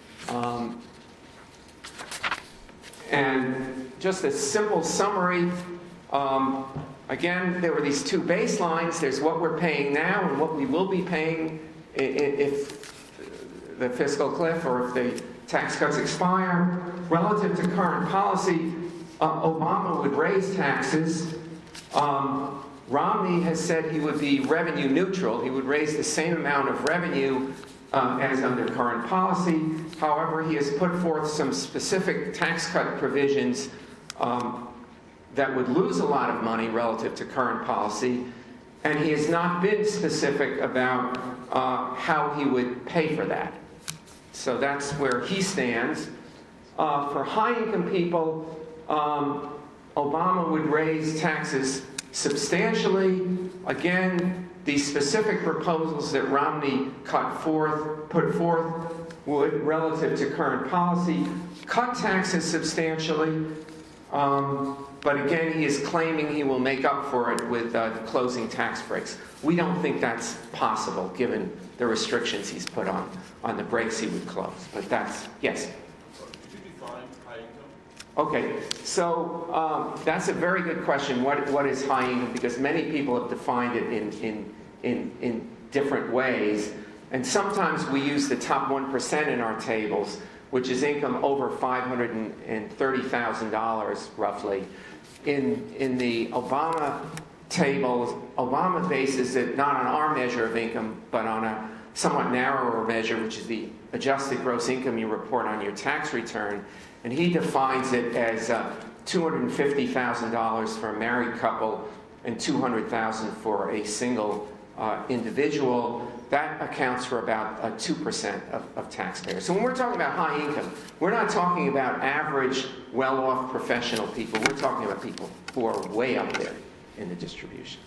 And just a simple summary. Again, there were these 2 baselines. There's what we're paying now and what we will be paying if the fiscal cliff or if the tax cuts expire. Relative to current policy, Obama would raise taxes. Romney has said he would be revenue neutral. He would raise the same amount of revenue as under current policy. However, he has put forth some specific tax cut provisions that would lose a lot of money relative to current policy, and he has not been specific about how he would pay for that. So that's where he stands. For high-income people, Obama would raise taxes substantially. Again, the specific proposals that Romney put forth would, relative to current policy, cut taxes substantially. But again, he is claiming he will make up for it with closing tax breaks. We don't think that's possible, given the restrictions he's put on the breaks he would close. But that's, yes? Could you define high income? Okay, so that's a very good question. What is high income? Because many people have defined it in different ways. And sometimes we use the top 1% in our tables, which is income over $530,000 roughly. In the Obama tables, Obama bases it not on our measure of income, but on a somewhat narrower measure, which is the adjusted gross income you report on your tax return. And he defines it as $250,000 for a married couple and $200,000 for a single individual. That accounts for about 2% of taxpayers. So when we're talking about high income, we're not talking about average, well-off professional people. We're talking about people who are way up there in the distribution.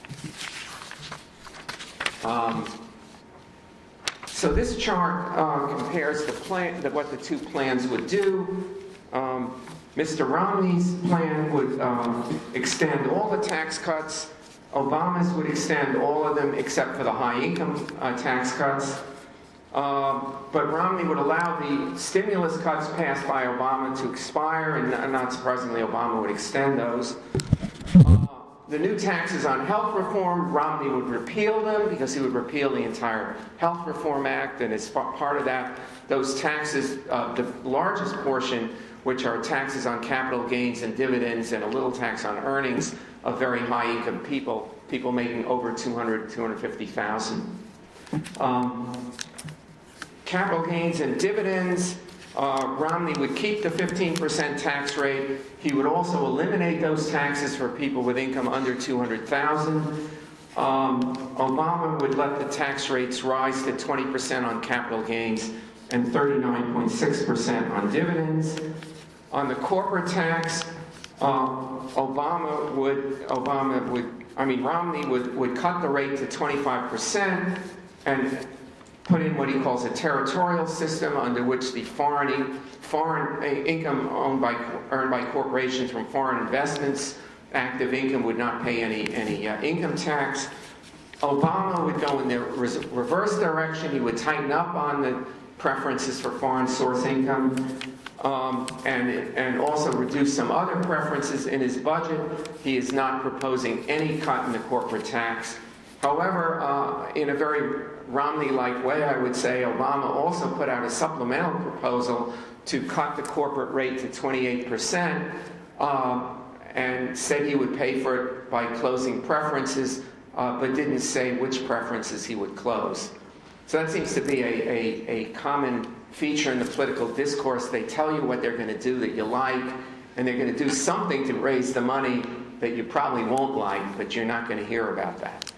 So this chart compares what the 2 plans would do. Mr. Romney's plan would extend all the tax cuts. Obama's would extend all of them except for the high-income tax cuts. But Romney would allow the stimulus cuts passed by Obama to expire, and not surprisingly, Obama would extend those. The new taxes on health reform, Romney would repeal them because he would repeal the entire Health Reform Act, and as part of that, those taxes, the largest portion, which are taxes on capital gains and dividends and a little tax on earnings of very high-income people making over $250,000. Capital gains and dividends, Romney would keep the 15% tax rate. He would also eliminate those taxes for people with income under $200,000. Obama would let the tax rates rise to 20% on capital gains and 39.6% on dividends. On the corporate tax, Romney would cut the rate to 25% and put in what he calls a territorial system under which the foreign income earned by corporations from foreign investments, active income, would not pay any income tax. Obama would go in the reverse direction. He would tighten up on the preferences for foreign source income, and also reduce some other preferences in his budget. He is not proposing any cut in the corporate tax. However, in a very Romney-like way, I would say Obama also put out a supplemental proposal to cut the corporate rate to 28%, and said he would pay for it by closing preferences, but didn't say which preferences he would close. So that seems to be a common feature in the political discourse. They tell you what they're going to do that you like, and they're going to do something to raise the money that you probably won't like, but you're not going to hear about that.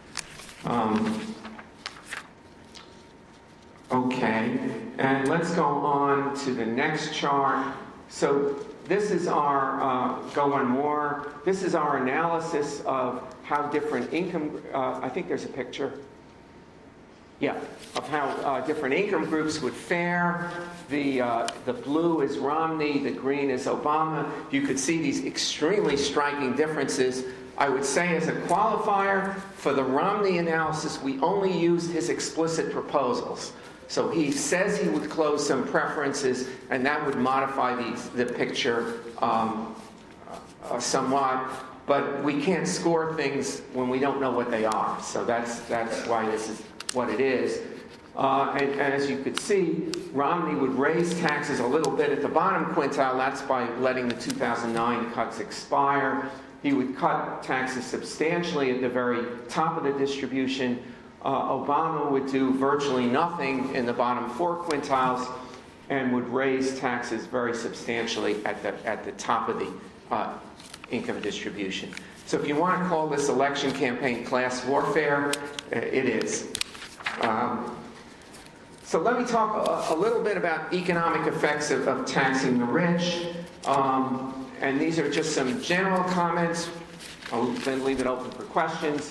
Okay, and let's go on to the next chart. So this is our, go one more. This is our analysis of how different income, I think there's a picture. Yeah, of how different income groups would fare. The blue is Romney, the green is Obama. You could see these extremely striking differences. I would say as a qualifier for the Romney analysis, we only used his explicit proposals. So he says he would close some preferences, and that would modify the picture somewhat. But we can't score things when we don't know what they are. So that's why this is what it is. And as you could see, Romney would raise taxes a little bit at the bottom quintile. That's by letting the 2009 cuts expire. He would cut taxes substantially at the very top of the distribution. Obama would do virtually nothing in the bottom 4 quintiles and would raise taxes very substantially at the top of the income distribution. So if you want to call this election campaign class warfare, it is. So let me talk a little bit about economic effects of taxing the rich. And these are just some general comments. I'll then leave it open for questions.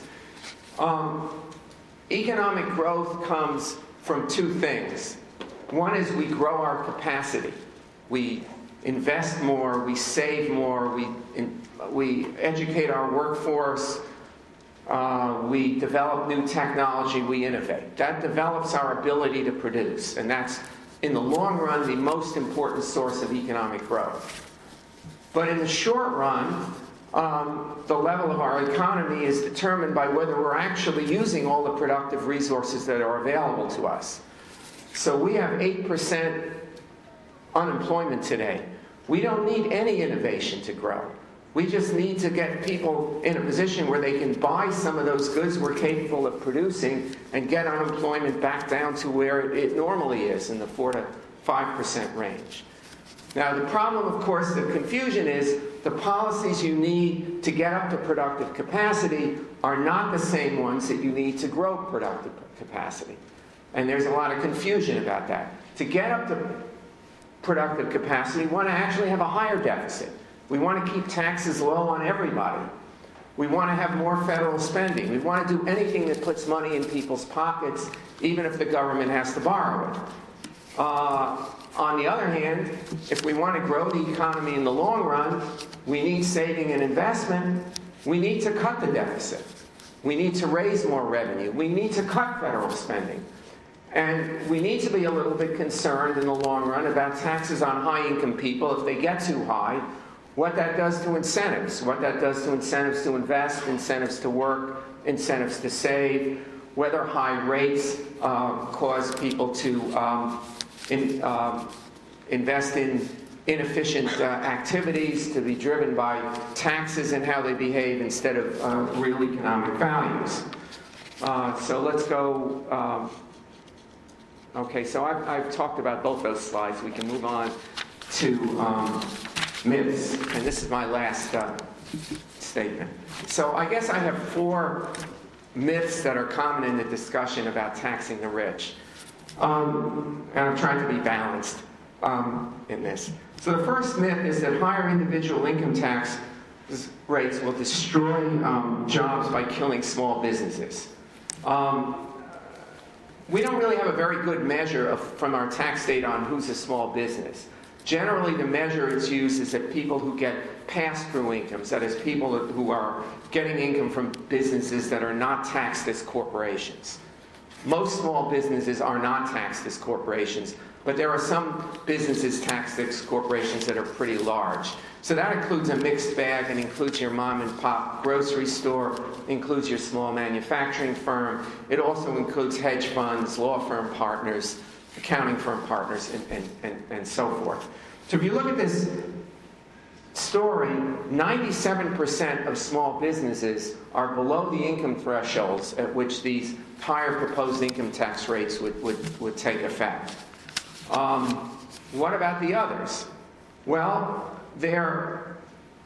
Economic growth comes from 2 things. One is we grow our capacity. We invest more, we save more, we educate our workforce, we develop new technology, we innovate. That develops our ability to produce, and that's, in the long run, the most important source of economic growth. But in the short run, the level of our economy is determined by whether we're actually using all the productive resources that are available to us. So we have 8% unemployment today. We don't need any innovation to grow. We just need to get people in a position where they can buy some of those goods we're capable of producing and get unemployment back down to where it normally is, in the 4 to 5% range. Now, the problem, of course, the confusion is the policies you need to get up to productive capacity are not the same ones that you need to grow productive capacity. And there's a lot of confusion about that. To get up to productive capacity, we want to actually have a higher deficit. We want to keep taxes low on everybody. We want to have more federal spending. We want to do anything that puts money in people's pockets, even if the government has to borrow it. On the other hand, if we want to grow the economy in the long run, we need saving and investment. We need to cut the deficit. We need to raise more revenue. We need to cut federal spending. And we need to be a little bit concerned in the long run about taxes on high-income people. If they get too high, what that does to incentives, what that does to incentives to invest, incentives to work, incentives to save, whether high rates cause people to invest in inefficient activities, to be driven by taxes and how they behave instead of real economic values. So let's go. Okay, so I've talked about both those slides. We can move on to myths, and this is my last statement. So I guess I have 4 myths that are common in the discussion about taxing the rich. And I'm trying to be balanced in this. So the first myth is that higher individual income tax rates will destroy jobs by killing small businesses. We don't really have a very good measure from our tax data on who's a small business. Generally, the measure it's used is that people who get pass-through incomes, that is, people who are getting income from businesses that are not taxed as corporations. Most small businesses are not taxed as corporations, but there are some businesses taxed as corporations that are pretty large. So that includes a mixed bag. It includes your mom and pop grocery store, includes your small manufacturing firm. It also includes hedge funds, law firm partners, accounting firm partners, and so forth. So if you look at this story, 97% of small businesses are below the income thresholds at which these higher proposed income tax rates would take effect. What about the others? Well, their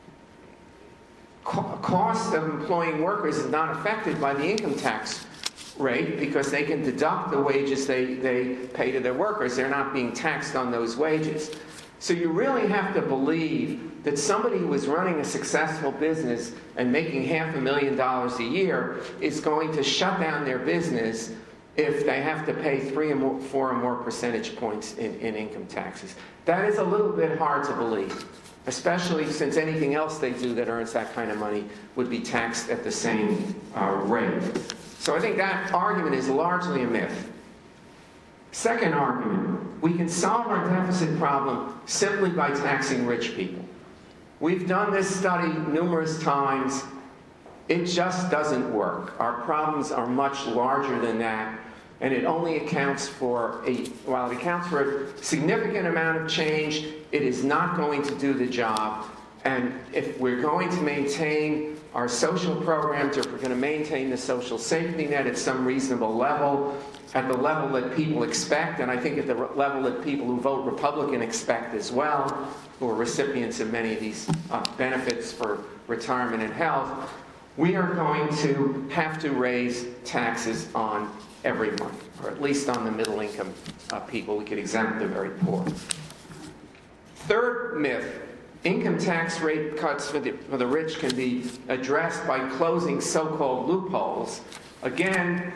cost of employing workers is not affected by the income tax rate because they can deduct the wages they pay to their workers. They're not being taxed on those wages. So you really have to believe that somebody who is running a successful business and making $500,000 a year is going to shut down their business if they have to pay 4 or more percentage points in income taxes. That is a little bit hard to believe, especially since anything else they do that earns that kind of money would be taxed at the same rate. So I think that argument is largely a myth. Second argument, we can solve our deficit problem simply by taxing rich people. We've done this study numerous times. It just doesn't work. Our problems are much larger than that, and it only accounts for while it accounts for a significant amount of change, it is not going to do the job. And if we're going to maintain our social programs, if we're going to maintain the social safety net at some reasonable level, at the level that people expect, and I think at the level that people who vote Republican expect as well, who are recipients of many of these benefits for retirement and health, we are going to have to raise taxes on everyone, or at least on the middle income people. We could exempt the very poor. Third myth, income tax rate cuts for the rich can be addressed by closing so-called loopholes. Again,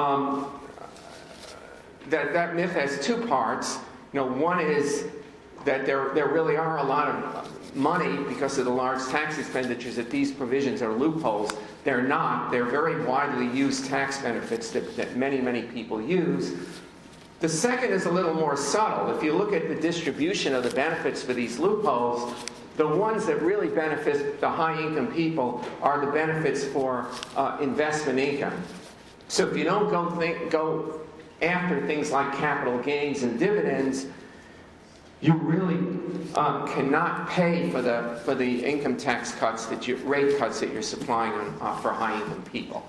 that myth has two parts. One is that there really are a lot of money because of the large tax expenditures that these provisions are loopholes. They're not. They're very widely used tax benefits that many, many people use. The second is a little more subtle. If you look at the distribution of the benefits for these loopholes, the ones that really benefit the high-income people are the benefits for investment income. So if you don't go after things like capital gains and dividends, you really cannot pay for the income tax cuts rate cuts that you're supplying for high-income people.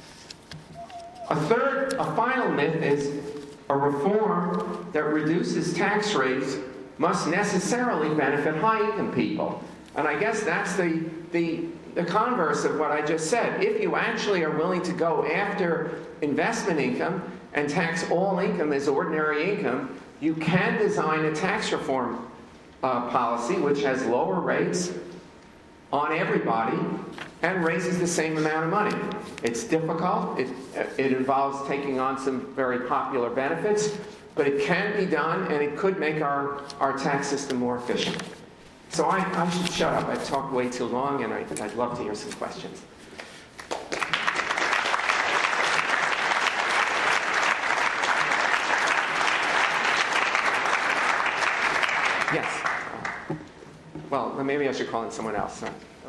A final myth is a reform that reduces tax rates must necessarily benefit high-income people. And I guess that's the converse of what I just said. If you actually are willing to go after investment income and tax all income as ordinary income, you can design a tax reform policy which has lower rates on everybody and raises the same amount of money. It's difficult. It involves taking on some very popular benefits, but it can be done, and it could make our tax system more efficient. So I should shut up. I've talked way too long, and I'd love to hear some questions. Yes. Well, maybe I should call in someone else.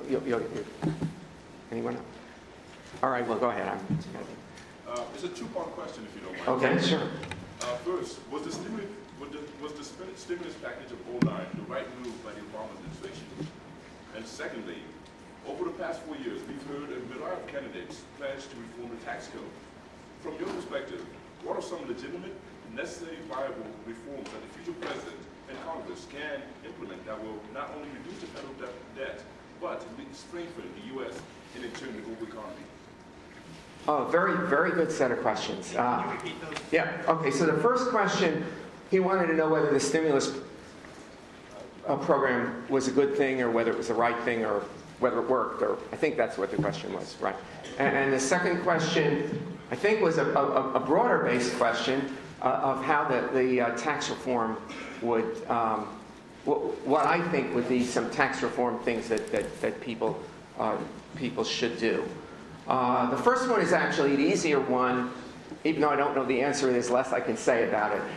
Anyone else? All right, well, go ahead. It's a two-part question, if you don't mind. Okay, sure. First, was the stimulus package of 2009 the right move by the Obama administration? And secondly, over the past 4 years, we've heard a myriad of candidates pledge to reform the tax code. From your perspective, what are some legitimate, necessary, viable reforms that the future president and Congress can implement that will not only reduce the federal debt, but strengthen the U.S. and in turn the global economy? Oh, very, very good set of questions. Can you repeat those? Yeah, okay, so the first question, he wanted to know whether the stimulus program was a good thing or whether it was the right thing or whether it worked, or I think that's what the question was, right? And the second question, I think, was a broader-based question of how the tax reform would what I think would be some tax reform things that people should do. The first one is actually the easier one, even though I don't know the answer, there's less I can say about it.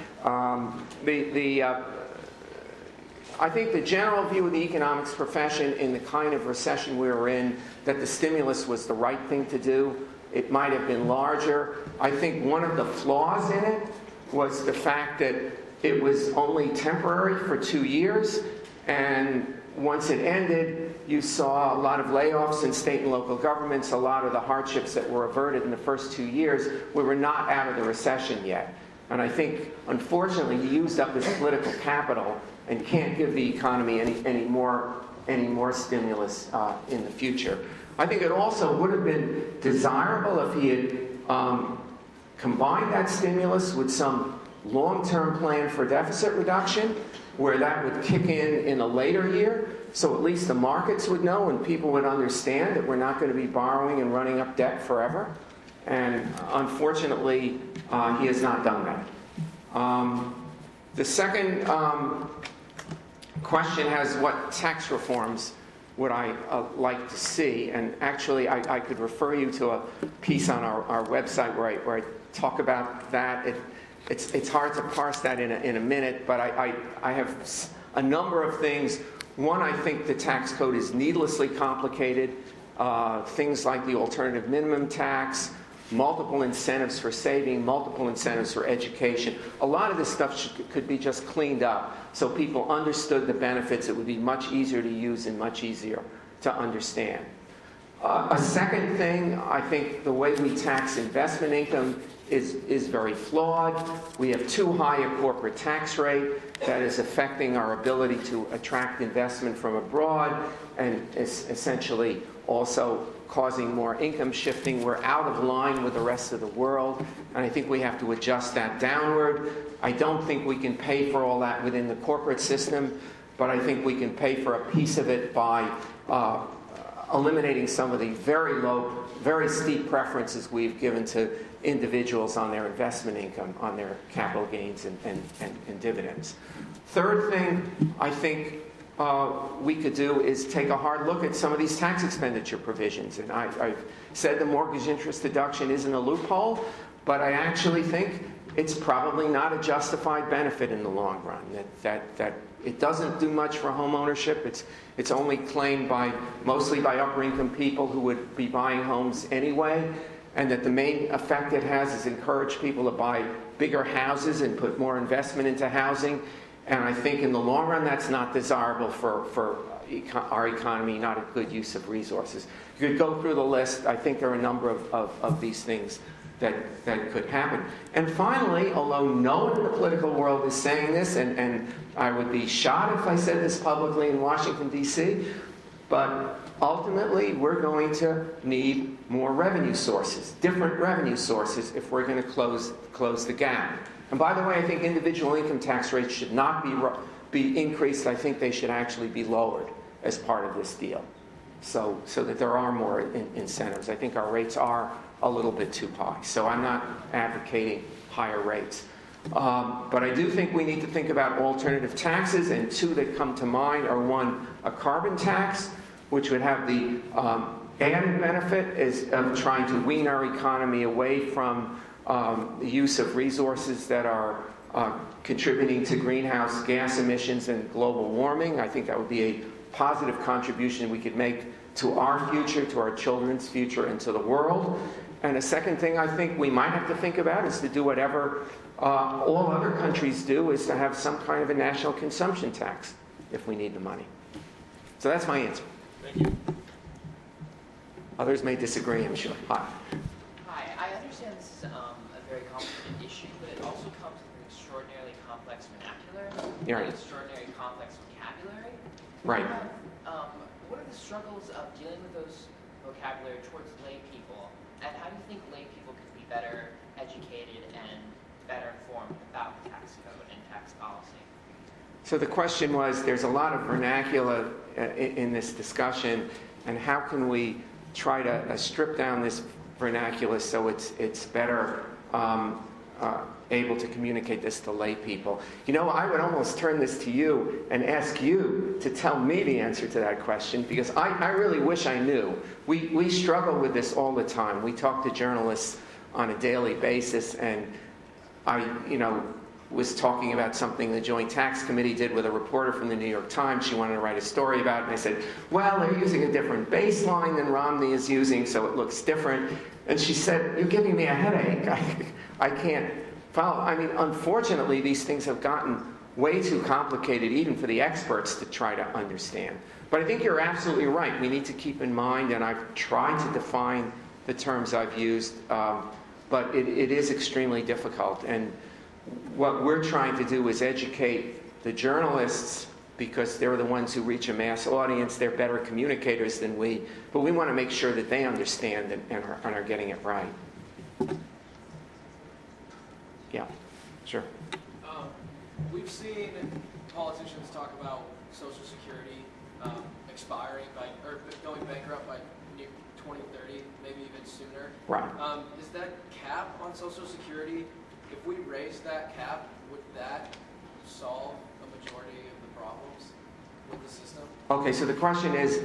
I think the general view of the economics profession in the kind of recession we were in, that the stimulus was the right thing to do. It might have been larger. I think one of the flaws in it was the fact that it was only temporary for 2 years, and once it ended, you saw a lot of layoffs in state and local governments, a lot of the hardships that were averted in the first 2 years. We were not out of the recession yet. And I think, unfortunately, he used up his political capital and can't give the economy any more stimulus in the future. I think it also would have been desirable if he had combined that stimulus with some long-term plan for deficit reduction, where that would kick in a later year, so at least the markets would know and people would understand that we're not going to be borrowing and running up debt forever. And unfortunately, he has not done that. The second question has what tax reforms would I like to see? And actually, I could refer you to a piece on our website where I talk about that. It's hard to parse that in a minute, but I have a number of things. One, I think the tax code is needlessly complicated. Things like the alternative minimum tax, multiple incentives for saving, multiple incentives for education. A lot of this stuff could be just cleaned up so people understood the benefits. It would be much easier to use and much easier to understand. A second thing, I think the way we tax investment income is very flawed. We have too high a corporate tax rate that is affecting our ability to attract investment from abroad and is essentially also causing more income shifting. We're out of line with the rest of the world, and I think we have to adjust that downward. I don't think we can pay for all that within the corporate system, but I think we can pay for a piece of it by eliminating some of the very low, very steep preferences we've given to individuals on their investment income, on their capital gains and dividends. Third thing I think we could do is take a hard look at some of these tax expenditure provisions. And I've said the mortgage interest deduction isn't a loophole, but I actually think it's probably not a justified benefit in the long run. That it doesn't do much for home ownership. It's only claimed mostly by upper income people who would be buying homes anyway, and that the main effect it has is encourage people to buy bigger houses and put more investment into housing. And I think in the long run, that's not desirable for our economy, not a good use of resources. You could go through the list. I think there are a number of these things that could happen. And finally, although no one in the political world is saying this, and I would be shot if I said this publicly in Washington, D.C., but ultimately, we're going to need more revenue sources, different revenue sources, if we're going to close the gap. And by the way, I think individual income tax rates should not be increased. I think they should actually be lowered as part of this deal, so that there are more incentives. I think our rates are a little bit too high, so I'm not advocating higher rates. But I do think we need to think about alternative taxes, and two that come to mind are, one, a carbon tax, which would have the added benefit of trying to wean our economy away from the use of resources that are contributing to greenhouse gas emissions and global warming. I think that would be a positive contribution we could make to our future, to our children's future, and to the world. And a second thing I think we might have to think about is to do whatever all other countries do, is to have some kind of a national consumption tax if we need the money. So that's my answer. Thank you. Others may disagree, I'm sure. Hi. Hi, I understand this is a very complicated issue, but it also comes with an extraordinarily complex vernacular, Yeah. an extraordinarily complex vocabulary. Right. What are the struggles of dealing with those vocabulary towards lay people, and how do you think lay people could be better educated and better informed about the tax code and tax policy? So the question was, there's a lot of vernacular in this discussion, and how can we try to strip down this vernacular so it's better able to communicate this to lay people. You know, I would almost turn this to you and ask you to tell me the answer to that question, because I really wish I knew. We struggle with this all the time. We talk to journalists on a daily basis, and I, was talking about something the Joint Tax Committee did with a reporter from the New York Times. She wanted to write a story about it, and I said, well, they're using a different baseline than Romney is using, so it looks different. And she said, you're giving me a headache. I can't follow. I mean, unfortunately, these things have gotten way too complicated, even for the experts to try to understand. But I think you're absolutely right. We need to keep in mind, and I've tried to define the terms I've used, but it is extremely difficult. And what we're trying to do is educate the journalists, because they're the ones who reach a mass audience. They're better communicators than we, but we want to make sure that they understand and are getting it right. Yeah, sure. We've seen politicians talk about Social Security expiring or going bankrupt by 2030, maybe even sooner. Right. Is that cap on Social Security? If we raise that cap, would that solve a majority of the problems with the system? Okay, so the question is,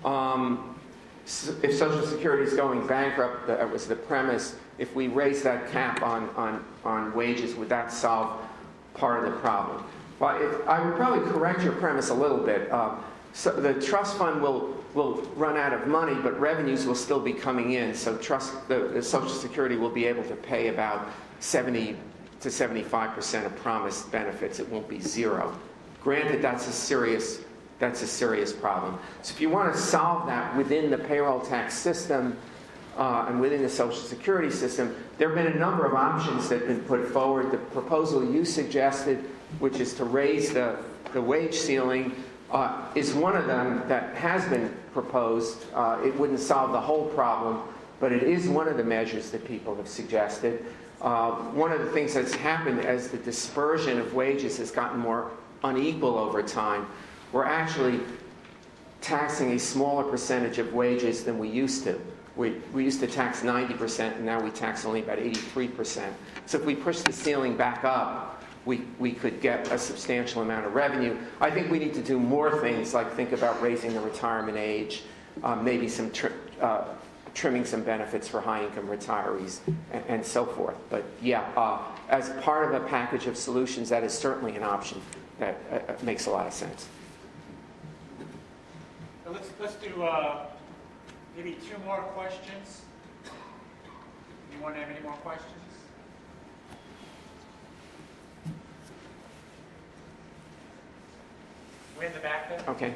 if Social Security is going bankrupt, that was the premise, if we raise that cap on wages, would that solve part of the problem? Well, I would probably correct your premise a little bit. So the trust fund will run out of money, but revenues will still be coming in. So the Social Security will be able to pay about 70 to 75% of promised benefits. It won't be zero. Granted, that's a serious problem. So if you want to solve that within the payroll tax system and within the Social Security system, there have been a number of options that have been put forward. The proposal you suggested, which is to raise the wage ceiling, is one of them that has been proposed. It wouldn't solve the whole problem, but it is one of the measures that people have suggested. One of the things that's happened as the dispersion of wages has gotten more unequal over time, we're actually taxing a smaller percentage of wages than we used to. We used to tax 90%, and now we tax only about 83%. So if we push the ceiling back up, we could get a substantial amount of revenue. I think we need to do more things, like think about raising the retirement age, maybe some trimming some benefits for high-income retirees, and so forth. But yeah, as part of a package of solutions, that is certainly an option that makes a lot of sense. Let's do maybe 2 more questions. Anyone have any more questions? Way in the back there. Okay.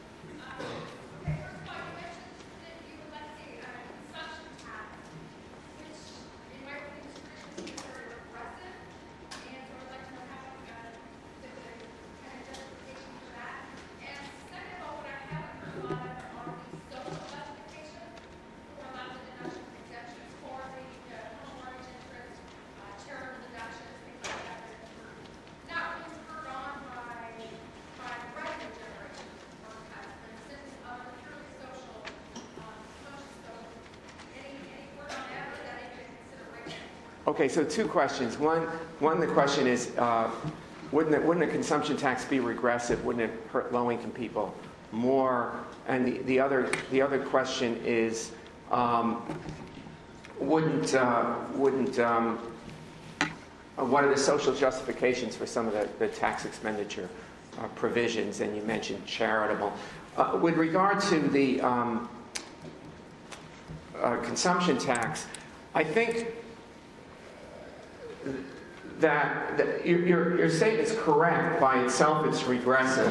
Okay, so 2 questions. One, the question is, wouldn't a consumption tax be regressive? Wouldn't it hurt low-income people more? And the other question is, what are the social justifications for some of the tax expenditure provisions? And you mentioned charitable. With regard to the consumption tax, I think that your statement is correct. By itself, it's regressive.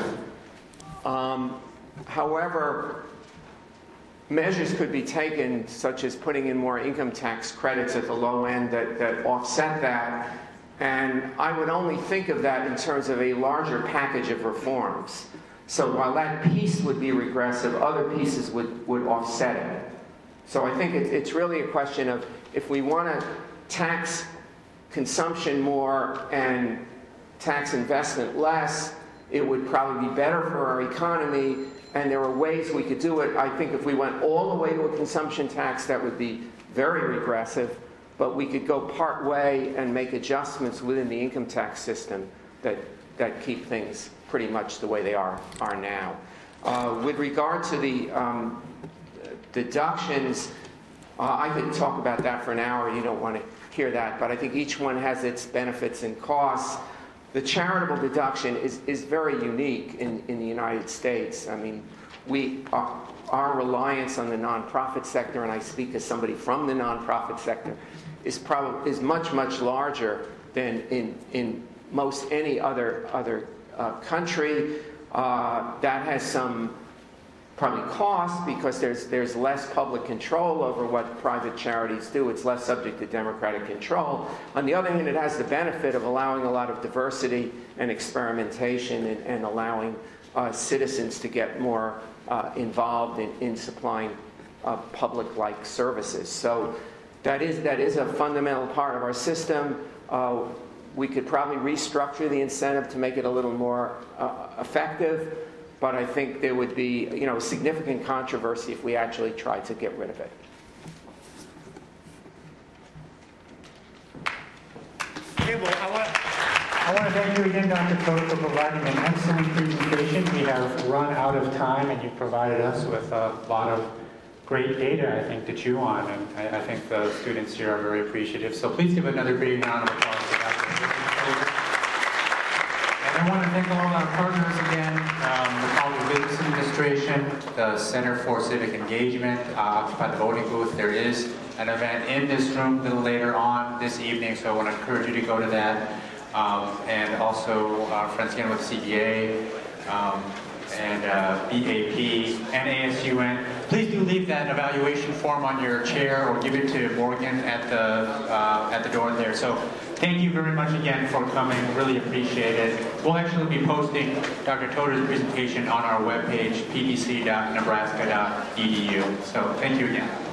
However, measures could be taken, such as putting in more income tax credits at the low end that offset that. And I would only think of that in terms of a larger package of reforms. So while that piece would be regressive, other pieces would offset it. So I think it's really a question of, if we want to tax consumption more and tax investment less, it would probably be better for our economy, and there are ways we could do it. I think if we went all the way to a consumption tax, that would be very regressive. but we could go part way and make adjustments within the income tax system that keep things pretty much the way they are now. With regard to the deductions, I could talk about that for an hour. You don't want to hear that, but I think each one has its benefits and costs. The charitable deduction is very unique in the United States. I mean, our reliance on the nonprofit sector, and I speak as somebody from the nonprofit sector, is much, much larger than in most any other country. That has some probably cost because there's less public control over what private charities do. It's less subject to democratic control. On the other hand, it has the benefit of allowing a lot of diversity and experimentation and allowing citizens to get more involved in supplying public-like services. So that is a fundamental part of our system. We could probably restructure the incentive to make it a little more effective, but I think there would be, significant controversy if we actually tried to get rid of it. Okay, well, I want to thank you again, Dr. Todt, for providing an excellent presentation. We have run out of time, and you've provided us with a lot of great data, I think, to chew on, and I think the students here are very appreciative. So please give another big round of applause to Dr. Todt. And I want to thank all of our partners again, the College of Business Administration, the Center for Civic Engagement, Occupy the Voting Booth. There is an event in this room a little later on this evening, so I want to encourage you to go to that. And also our friends again with CDA, and BAP, and ASUN. Please do leave that evaluation form on your chair or give it to Morgan at the door there. So thank you very much again for coming. Really appreciate it. We'll actually be posting Dr. Todt's presentation on our webpage, pdc.nebraska.edu. So thank you again.